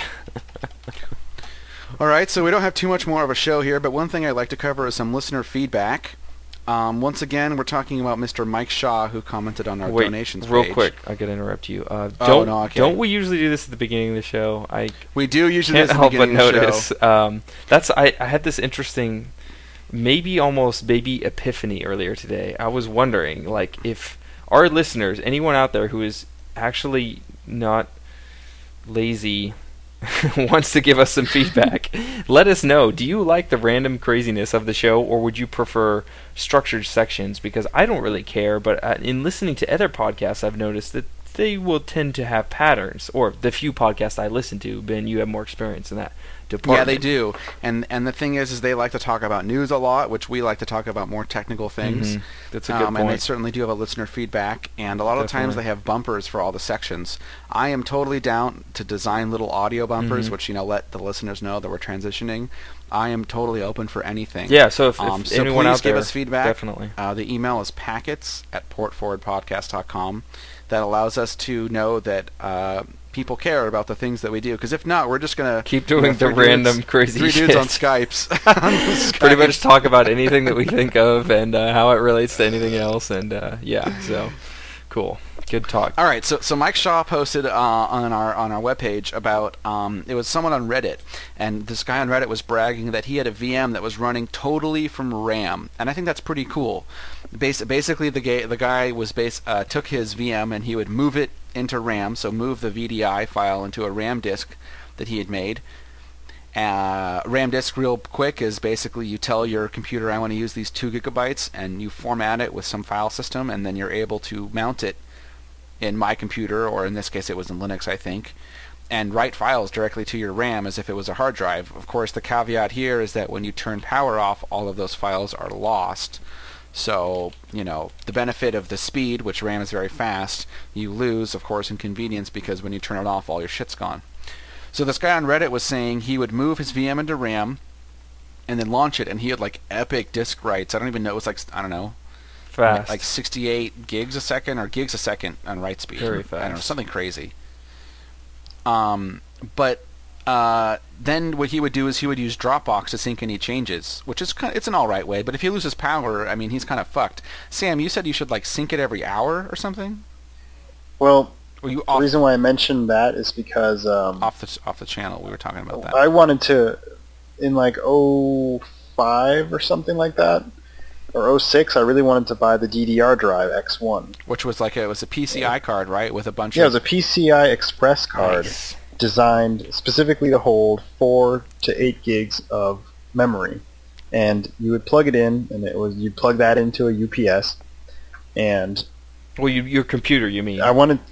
All right, so we don't have too much more of a show here, but one thing I'd like to cover is some listener feedback. Once again, we're talking about Mr. Mike Shaw, who commented on our donations page. Real quick, I gotta interrupt you. Don't we usually do this at the beginning of the show? We do usually do this at the beginning of the show. I had this interesting, maybe almost baby epiphany earlier today. I was wondering, if our listeners, anyone out there who is actually not lazy, wants to give us some feedback, let us know. Do you like the random craziness of the show, or would you prefer structured sections? Because I don't really care, but in listening to other podcasts, I've noticed that they will tend to have patterns, or the few podcasts I listen to. Ben, you have more experience in that department. Yeah, they do. And the thing is they like to talk about news a lot, which we like to talk about more technical things. Mm-hmm. That's a good point. And they certainly do have a listener feedback, and a lot of times they have bumpers for all the sections. I am totally down to design little audio bumpers, which let the listeners know that we're transitioning. I am totally open for anything. Yeah, so if anyone out there, give us feedback. Definitely. The email is packets@portforwardpodcast.com. That allows us to know that people care about the things that we do. Because if not, we're just going to keep doing the random crazy three shit. dudes on Skypes. Pretty much talk about anything that we think of and how it relates to anything else. And so cool. Good talk. All right, so Mike Shaw posted on our webpage about it was someone on Reddit, and this guy on Reddit was bragging that he had a VM that was running totally from RAM, and I think that's pretty cool. Basically, the guy was took his VM and he would move it into RAM, so move the VDI file into a RAM disk that he had made. RAM disk, real quick, is basically you tell your computer, I want to use these 2 gigabytes, and you format it with some file system, and then you're able to mount it in my computer, or in this case it was in Linux, I think, and write files directly to your RAM as if it was a hard drive. Of course, the caveat here is that when you turn power off, all of those files are lost. So, the benefit of the speed, which RAM is very fast, you lose, of course, in convenience because when you turn it off, all your shit's gone. So this guy on Reddit was saying he would move his VM into RAM and then launch it, and he had epic disk writes. I don't even know, it was I don't know, Fast. like 68 gigs a second or gigs a second on write speed. Very fast. I don't know, something crazy. But then what he would do is he would use Dropbox to sync any changes, which is it's an all right way. But if he loses power, I mean, he's kind of fucked. Sam, you said you should sync it every hour or something. Well, the reason why I mentioned that is because off the channel we were talking about that. I wanted to in 05 or something like that, or 06. I really wanted to buy the DDR drive X1, which was it was a PCI card, right, with a bunch of... Yeah, it was a PCI Express card. Nice. Designed specifically to hold 4 to 8 gigs of memory, and you would plug it in, and you'd plug that into a UPS, and your computer, you mean? I wanted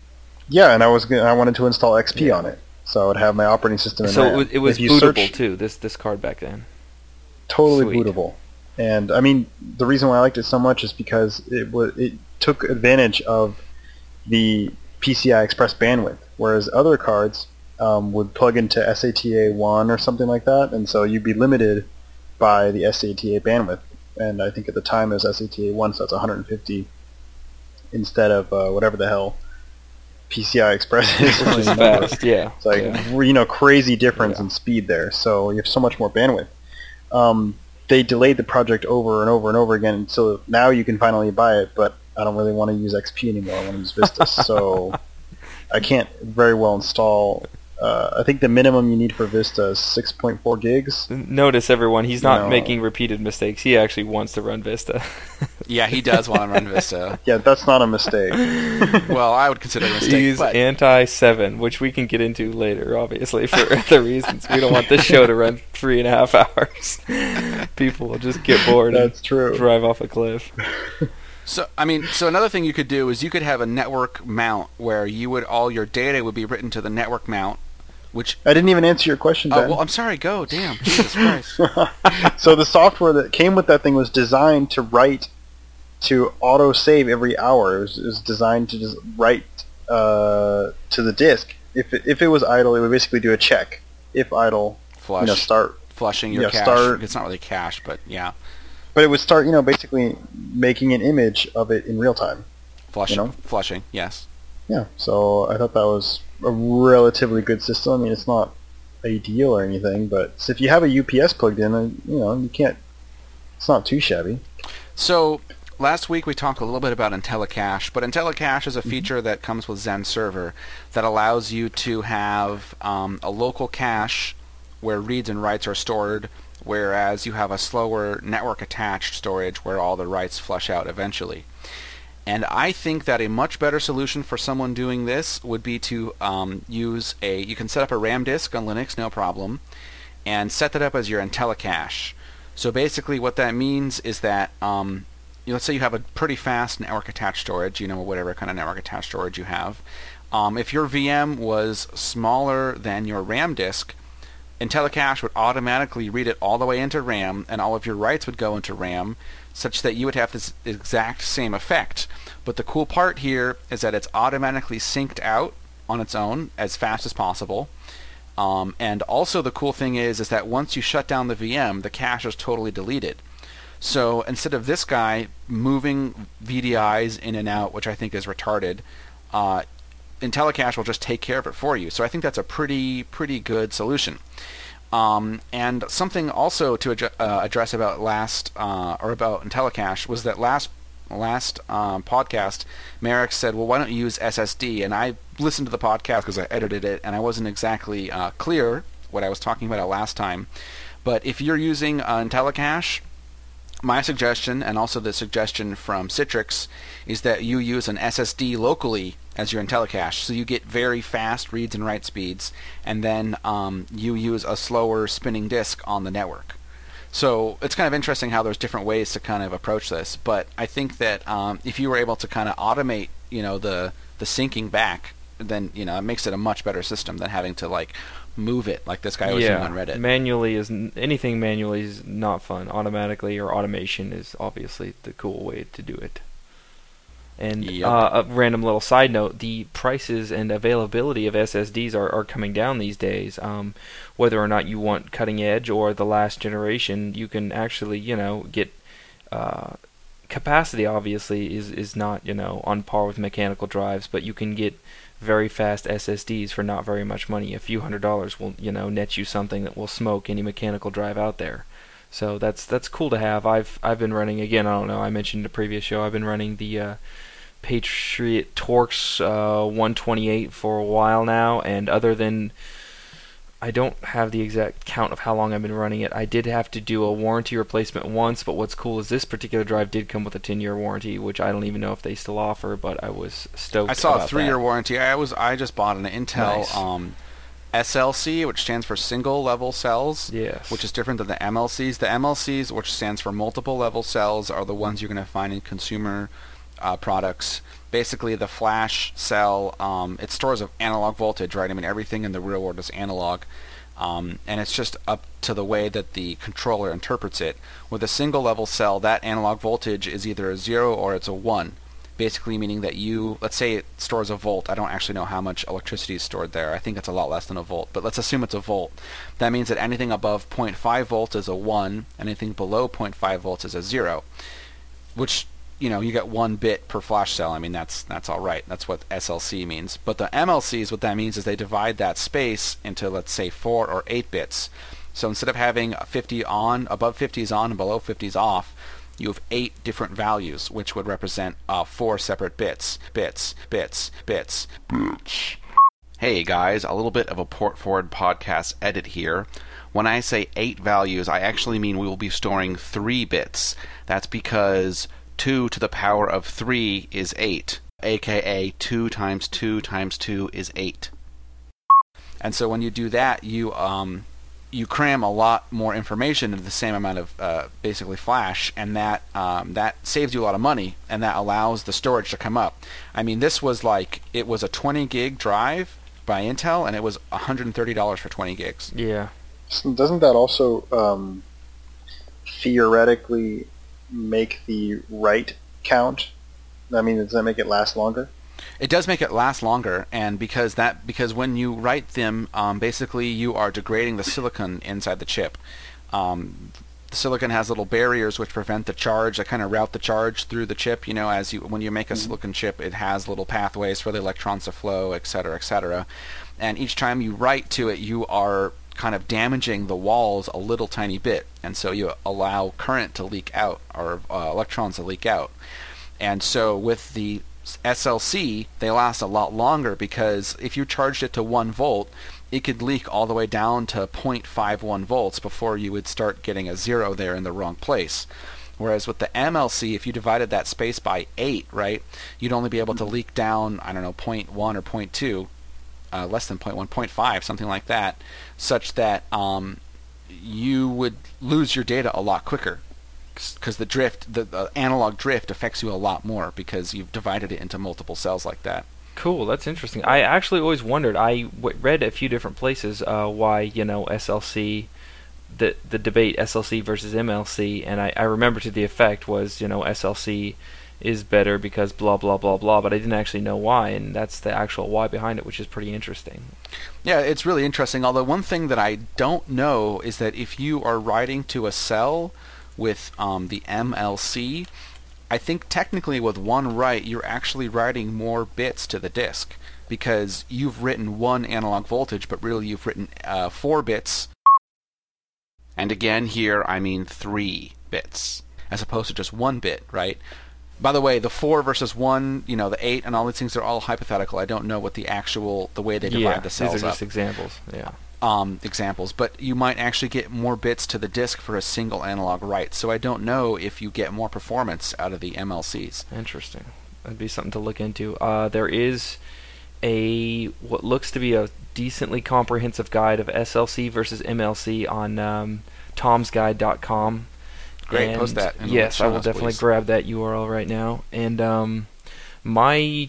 to install XP on it, so I would have my operating system in So RAM. it was bootable too. This card back then. Totally Sweet. bootable, and I mean the reason why I liked it so much is because it took advantage of the PCI Express bandwidth, whereas other cards would plug into SATA 1 or something like that, and so you'd be limited by the SATA bandwidth. And I think at the time it was SATA 1, so it's 150 instead of whatever the hell PCI Express is. Which is fast, yeah. It's crazy difference in speed there, so you have so much more bandwidth. They delayed the project over and over and over again, so now you can finally buy it, but I don't really want to use XP anymore. I want to use Vista, so I can't very well install. I think the minimum you need for Vista is 6.4 gigs. Notice, everyone, he's not making repeated mistakes. He actually wants to run Vista. Yeah, he does want to run Vista. Yeah, that's not a mistake. Well, I would consider it a mistake. He's anti-7, which we can get into later, obviously, for other reasons. We don't want this show to run 3.5 hours. People will just get bored That's true. Drive off a cliff. So another thing you could do is you could have a network mount where all your data would be written to the network mount, which... I didn't even answer your question, Ben. Oh, well, I'm sorry, go. Damn, Jesus Christ. So the software that came with that thing was designed to auto-save every hour. It was designed to just write to the disk. If it was idle, it would basically do a check. If idle, flush, start... Flushing your cache. Start, it's not really cache, but yeah. But it would start, basically making an image of it in real time. Flushing, yes. Yeah, so I thought that was a relatively good system. I mean, it's not ideal or anything, but if you have a UPS plugged in, you can't... It's not too shabby. So, last week we talked a little bit about IntelliCache, but IntelliCache is a feature that comes with Zen Server that allows you to have a local cache where reads and writes are stored, whereas you have a slower network-attached storage where all the writes flush out eventually. And I think that a much better solution for someone doing this would be to use you can set up a RAM disk on Linux, no problem, and set that up as your IntelliCache. So basically what that means is that, let's say you have a pretty fast network-attached storage, whatever kind of network-attached storage you have. If your VM was smaller than your RAM disk, IntelliCache would automatically read it all the way into RAM, and all of your writes would go into RAM, such that you would have this exact same effect. But the cool part here is that it's automatically synced out on its own as fast as possible. And also the cool thing is that once you shut down the VM, the cache is totally deleted. So instead of this guy moving VDIs in and out, which I think is retarded, IntelliCache will just take care of it for you. So I think that's a pretty good solution. And something also to address about about IntelliCache was that last podcast, Merrick said, well, why don't you use SSD? And I listened to the podcast because I edited it, and I wasn't exactly clear what I was talking about last time. But if you're using IntelliCache, my suggestion, and also the suggestion from Citrix, is that you use an SSD locally as your IntelliCache. So you get very fast reads and write speeds, and then you use a slower spinning disk on the network. So it's kind of interesting how there's different ways to kind of approach this. But I think that if you were able to kind of automate, the syncing back then it makes it a much better system than having to like move it like this guy was doing on Reddit. Anything manually is not fun. Automatically or automation is obviously the cool way to do it. And a random little side note, the prices and availability of SSDs are coming down these days. Whether or not you want cutting edge or the last generation, you can actually, get capacity obviously is not, on par with mechanical drives, but you can get very fast SSDs for not very much money. A few $100s will, net you something that will smoke any mechanical drive out there. So that's cool to have. I've been running, again, I don't know, I mentioned in the previous show, I've been running the Patriot Torx 128 for a while now, and other than, I don't have the exact count of how long I've been running it. I did have to do a warranty replacement once, but what's cool is this particular drive did come with a 10-year warranty, which I don't even know if they still offer, but I was stoked. I saw about a 3-year that. warranty. I just bought an Intel SLC, which stands for single level cells, Yes. which is different than the MLCs. The MLCs, which stands for multiple level cells, are the ones you're going to find in consumer products. Basically, the flash cell, it stores an analog voltage, right? I mean, everything in the real world is analog, and it's just up to the way that the controller interprets it. With a single level cell, that analog voltage is either a 0 or it's a 1. Basically meaning that let's say it stores a volt. I don't actually know how much electricity is stored there. I think it's a lot less than a volt, but let's assume it's a volt. That means that anything above 0.5 volts is a 1, anything below 0.5 volts is a 0, which, you get 1 bit per flash cell. I mean, that's all right. That's what SLC means. But the MLCs, what that means is they divide that space into, let's say, 4 or 8 bits. So instead of having 50 on, above 50 is on and below 50 is off, you have 8 different values, which would represent 4 separate bits. Hey guys, a little bit of a Port Forward podcast edit here. When I say 8 values, I actually mean we will be storing 3 bits. That's because 2 to the power of 3 is 8, aka 2 times 2 times 2 is 8. And so when you do that, you cram a lot more information into the same amount of basically flash, and that saves you a lot of money, and that allows the storage to come up. I mean, this was it was a 20 gig drive by Intel, and it was $130 for 20 gigs. Yeah. So doesn't that also theoretically make the write count? I mean, does that make it last longer? It does make it last longer, and because when you write them, basically you are degrading the silicon inside the chip. The silicon has little barriers which prevent the charge, that kind of route the charge through the chip. When you make a silicon chip, it has little pathways for the electrons to flow, etc., etc. And each time you write to it, you are kind of damaging the walls a little tiny bit, and so you allow current to leak out, or electrons to leak out. And so with the SLC, they last a lot longer, because if you charged it to 1 volt, it could leak all the way down to 0.51 volts before you would start getting a 0 there in the wrong place. Whereas with the MLC, if you divided that space by 8, right, you'd only be able to leak down, 0.1 or 0.2, less than 0.1, 0.5, something like that, such that you would lose your data a lot quicker. Because the analog drift affects you a lot more because you've divided it into multiple cells like that. Cool, that's interesting. I actually always wondered. I read a few different places why SLC, the debate SLC versus MLC, and I remember to the effect was SLC is better because blah blah blah blah, but I didn't actually know why, and that's the actual why behind it, which is pretty interesting. Yeah, it's really interesting. Although one thing that I don't know is that if you are writing to a cell with the MLC, I think technically with one write, you're actually writing more bits to the disk, because you've written 1 analog voltage, but really you've written 4 bits. And again, here I mean 3 bits, as opposed to just 1 bit, right? By the way, the 4 versus 1, the 8 and all these things are all hypothetical. I don't know what the way they divide the cells up. These are just examples, yeah. Examples, but you might actually get more bits to the disk for a single analog write. So I don't know if you get more performance out of the MLCs. Interesting. That'd be something to look into. There is what looks to be a decently comprehensive guide of SLC versus MLC on tomsguide.com. Great, and post that. Yes, I will definitely grab that URL right now. And my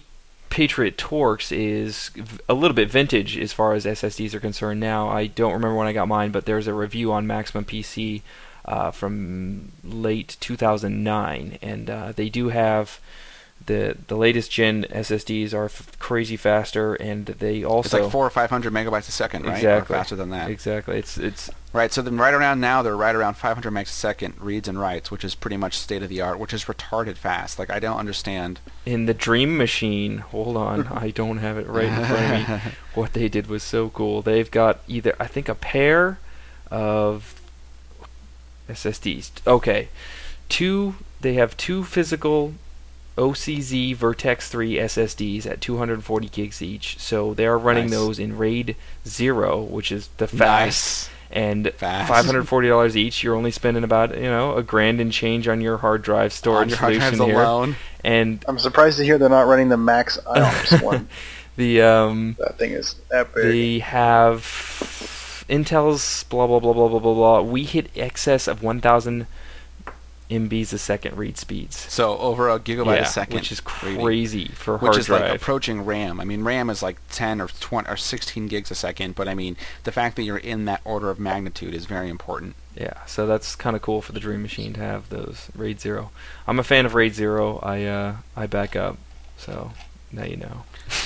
Patriot Torx is a little bit vintage as far as SSDs are concerned now. I don't remember when I got mine, but there's a review on Maximum PC from late 2009, and they do have the latest gen SSDs are crazy faster, and they also it's like 400 or 500 megabytes a second, right? Exactly. Or faster than that. Exactly. It's right. So then, right around now, they're right around 500 megs a second reads and writes, which is pretty much state of the art, which is retarded fast. Like, I don't understand. in the Dream Machine. Hold on, I don't have it right in front of me. What they did was so cool. They've got either, I think, a pair of SSDs. Okay, they have two physical OCZ Vertex 3 SSDs at 240 gigs each. So they are running Nice. those in RAID 0, which is the fast. Nice. And Fast. $540 each. You're only spending about $1,000 and change on your hard drive storage On your hard solution drives here. alone. And I'm surprised to hear they're not running the Max IOPS one. the That thing is epic. they have Intel's blah blah blah blah blah blah blah. We hit excess of 1,000 MBs a second read speeds. So over a gigabyte a second, which is reading, crazy for which hard is drive. like approaching RAM. I mean, RAM is like 10 or 20 or 16 gigs a second, but I mean, the fact that you're in that order of magnitude is very important. Yeah, so that's kind of cool for the Dream Machine to have those RAID 0. I'm a fan of RAID 0. I back up, so now you know.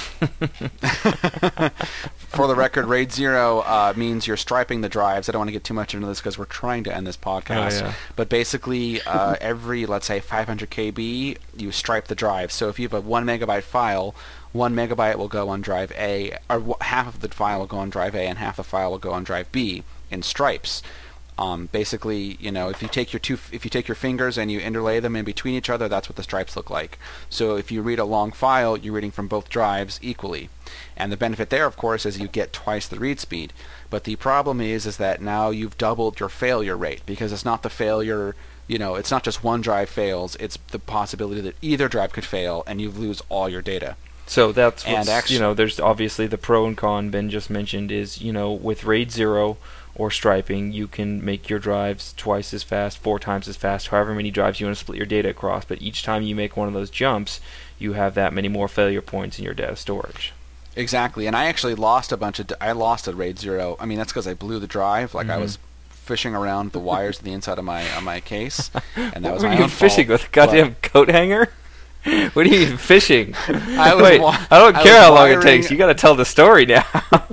For the record, RAID 0 means you're striping the drives. I don't want to get too much into this because we're trying to end this podcast. Oh, yeah. But basically, every, let's say, 500 KB, you stripe the drive. So if you have a 1 megabyte file, 1 megabyte will go on drive A, or half of the file will go on drive A, and half the file will go on drive B in stripes. Basically, if you take your fingers and you interlay them in between each other, that's what the stripes look like. So if you read a long file, you're reading from both drives equally. And the benefit there, of course, is you get twice the read speed. But the problem is that now you've doubled your failure rate, because it's not the failure, it's not just one drive fails, it's the possibility that either drive could fail and you lose all your data. So that's And what's, actually- there's obviously the pro and con Ben just mentioned is, with RAID 0 or striping, you can make your drives twice as fast, 4 times as fast, however many drives you want to split your data across. But each time you make one of those jumps, you have that many more failure points in your data storage. Exactly, and I actually lost I lost a RAID 0. I mean, that's because I blew the drive. Like, I was fishing around the wires on the inside of my case, and that was What my were you own fishing fault. with a goddamn coat hanger? What are you even fishing? I was Wait, wi- I don't I care was how long it wiring- takes. You got to tell the story now.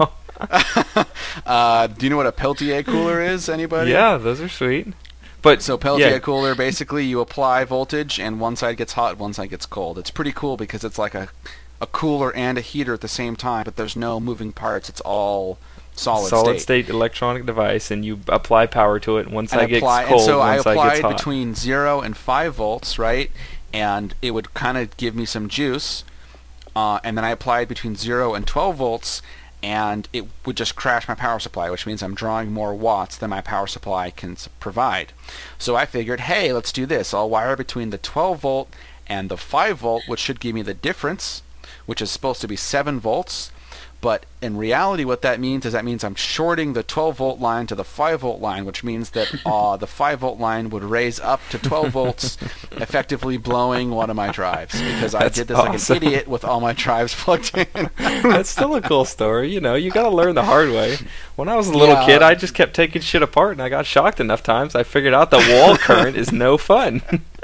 Do you know what a Peltier cooler is? Anybody? Yeah, those are sweet. But So Peltier yeah, cooler, basically, you apply voltage, and one side gets hot, one side gets cold. It's pretty cool because it's like a cooler and a heater at the same time, but there's no moving parts. It's all solid state electronic device, and you apply power to it. And one And side gets apply, cold, and so I one side gets applied hot. between 0 and 5 volts, right? And it would kind of give me some juice. And then I applied between 0 and 12 volts, and it would just crash my power supply, which means I'm drawing more watts than my power supply can provide. So I figured, hey, let's do this. I'll wire between the 12 volt and the 5 volt, which should give me the difference, which is supposed to be 7 volts. But in reality, what that means is I'm shorting the 12 volt line to the 5 volt line, which means that the 5 volt line would raise up to 12 volts, effectively blowing one of my drives, because I That's did this awesome. like an idiot with all my drives plugged in. That's still a cool story. You got to learn the hard way. When I was a little Yeah. kid, I just kept taking shit apart, and I got shocked enough times. I figured out the wall current is no fun.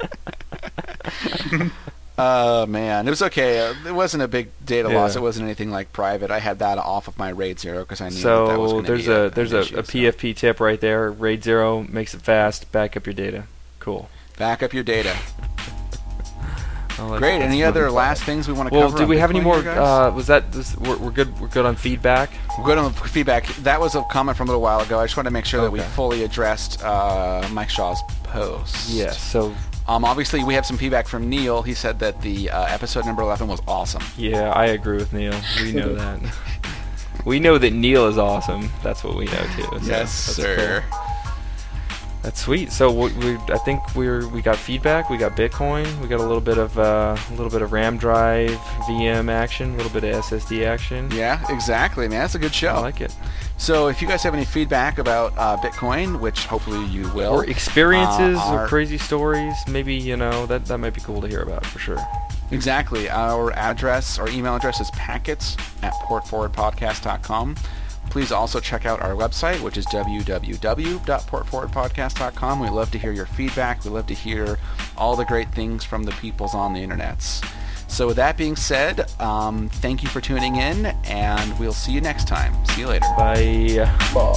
Man, it was okay. It wasn't a big data Yeah. loss. It wasn't anything like private. I had that off of my RAID 0 because I knew that was So going to be there's an a issue, so. PFP tip right there. RAID 0 makes it fast. Back up your data. Cool. Back up your data. I'll let Great. you- Any other last things we want to Well, cover? do on we have any Bitcoin more? here, guys? We're good. We're good on feedback. Good on the feedback. That was a comment from a little while ago. I just wanted to make sure that we Okay. fully addressed Mike Shaw's post. Yes. So Obviously, we have some feedback from Neil. He said that the episode number 11 was awesome. yeah, I agree with Neil. We know that. We know that Neil is awesome. That's what we know too. So Yes, that's sir. cool. That's sweet. So I think we got feedback. We got Bitcoin. We got a little bit of RAM drive, VM action, a little bit of SSD action. Yeah, exactly, man. That's a good show. I like it. So if you guys have any feedback about Bitcoin, which hopefully you will, Or experiences or our- crazy stories, maybe that might be cool to hear about for sure. Exactly. Our address, our email address is packets@portforwardpodcast.com. Please also check out our website, which is www.portforwardpodcast.com. We love to hear your feedback. We love to hear all the great things from the peoples on the internets. So with that being said, thank you for tuning in, and we'll see you next time. See you later. Bye.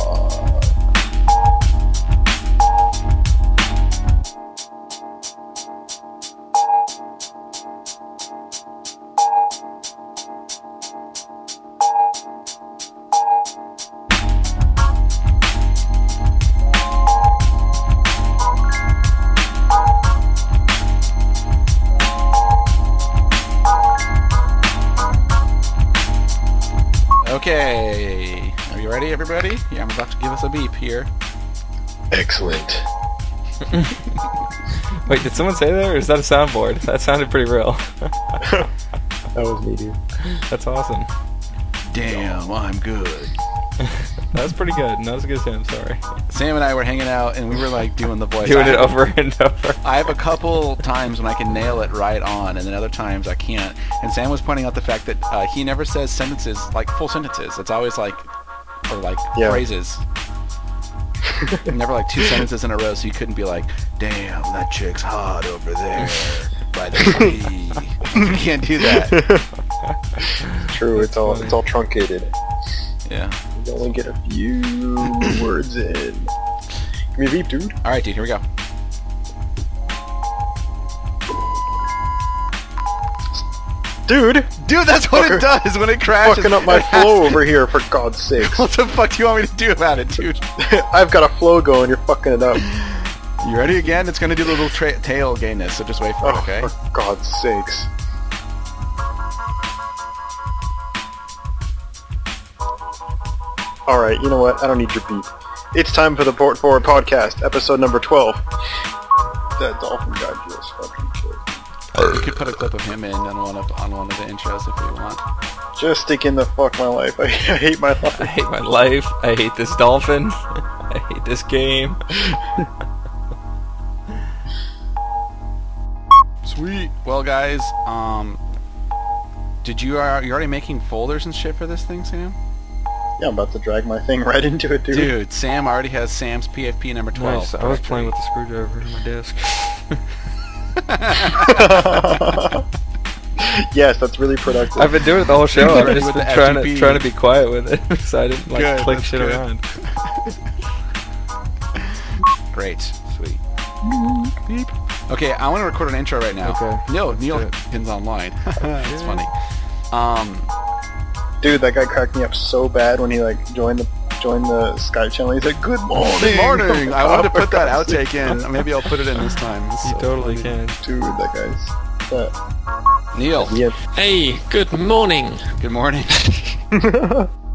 Okay. Are you ready, everybody? Yeah, I'm about to give us a beep here. Excellent. Wait, did someone say that, or is that a soundboard? That sounded pretty real. That was me, dude. That's awesome. Damn, I'm good. That was pretty good. That was a good Sam, sorry. Sam and I were hanging out, and we were like doing the voice. Doing it over and over. I have a couple times when I can nail it right on, and then other times I can't. And Sam was pointing out the fact that he never says sentences, like full sentences. It's always like, or like phrases. Never like two sentences in a row, so you couldn't be like, damn, that chick's hot over there by the tree. You can't do that. True, it's all truncated. Yeah. You only get a few words in. Give me a beep, dude. Alright, dude, here we go. Dude, that's what it does when it crashes. fucking up my flow over here, for God's sakes. What the fuck do you want me to do about it, dude? I've got a flow going, you're fucking it up. You ready again? It's gonna do the little tail gayness, so just wait for it, okay? For God's sakes. Alright, you know what? I don't need your beep. It's time for the Port Forward Podcast, episode number 12. That dolphin guy just fucking killed. You could put a clip of him in on one of the intros if you want. Just stick in the fuck my life. I hate my life. I hate my life. I hate this dolphin. I hate this game. Sweet. Well, guys, you're already making folders and shit for this thing, Sam? Yeah, I'm about to drag my thing right into it, dude. Dude, Sam already has Sam's PFP number 12. Nice. I was playing with the screwdriver in my desk. Yes, that's really productive. I've been doing it the whole show. I've just With been the trying FTP. to be quiet with it, so I didn't Good, click that's shit good. around. Great. Sweet. Beep. Okay, I want to record an intro right now. Okay. No, Let's Neil do it. Pins online. It's funny. Dude, that guy cracked me up so bad when he joined the Sky channel. He's like, "Good morning." Good morning. I wanted to put that God's outtake sake. in. Maybe I'll put it in this time. It's You so totally funny. can. Dude, that guy's. Neil. Yeah. Hey, good morning. Good morning.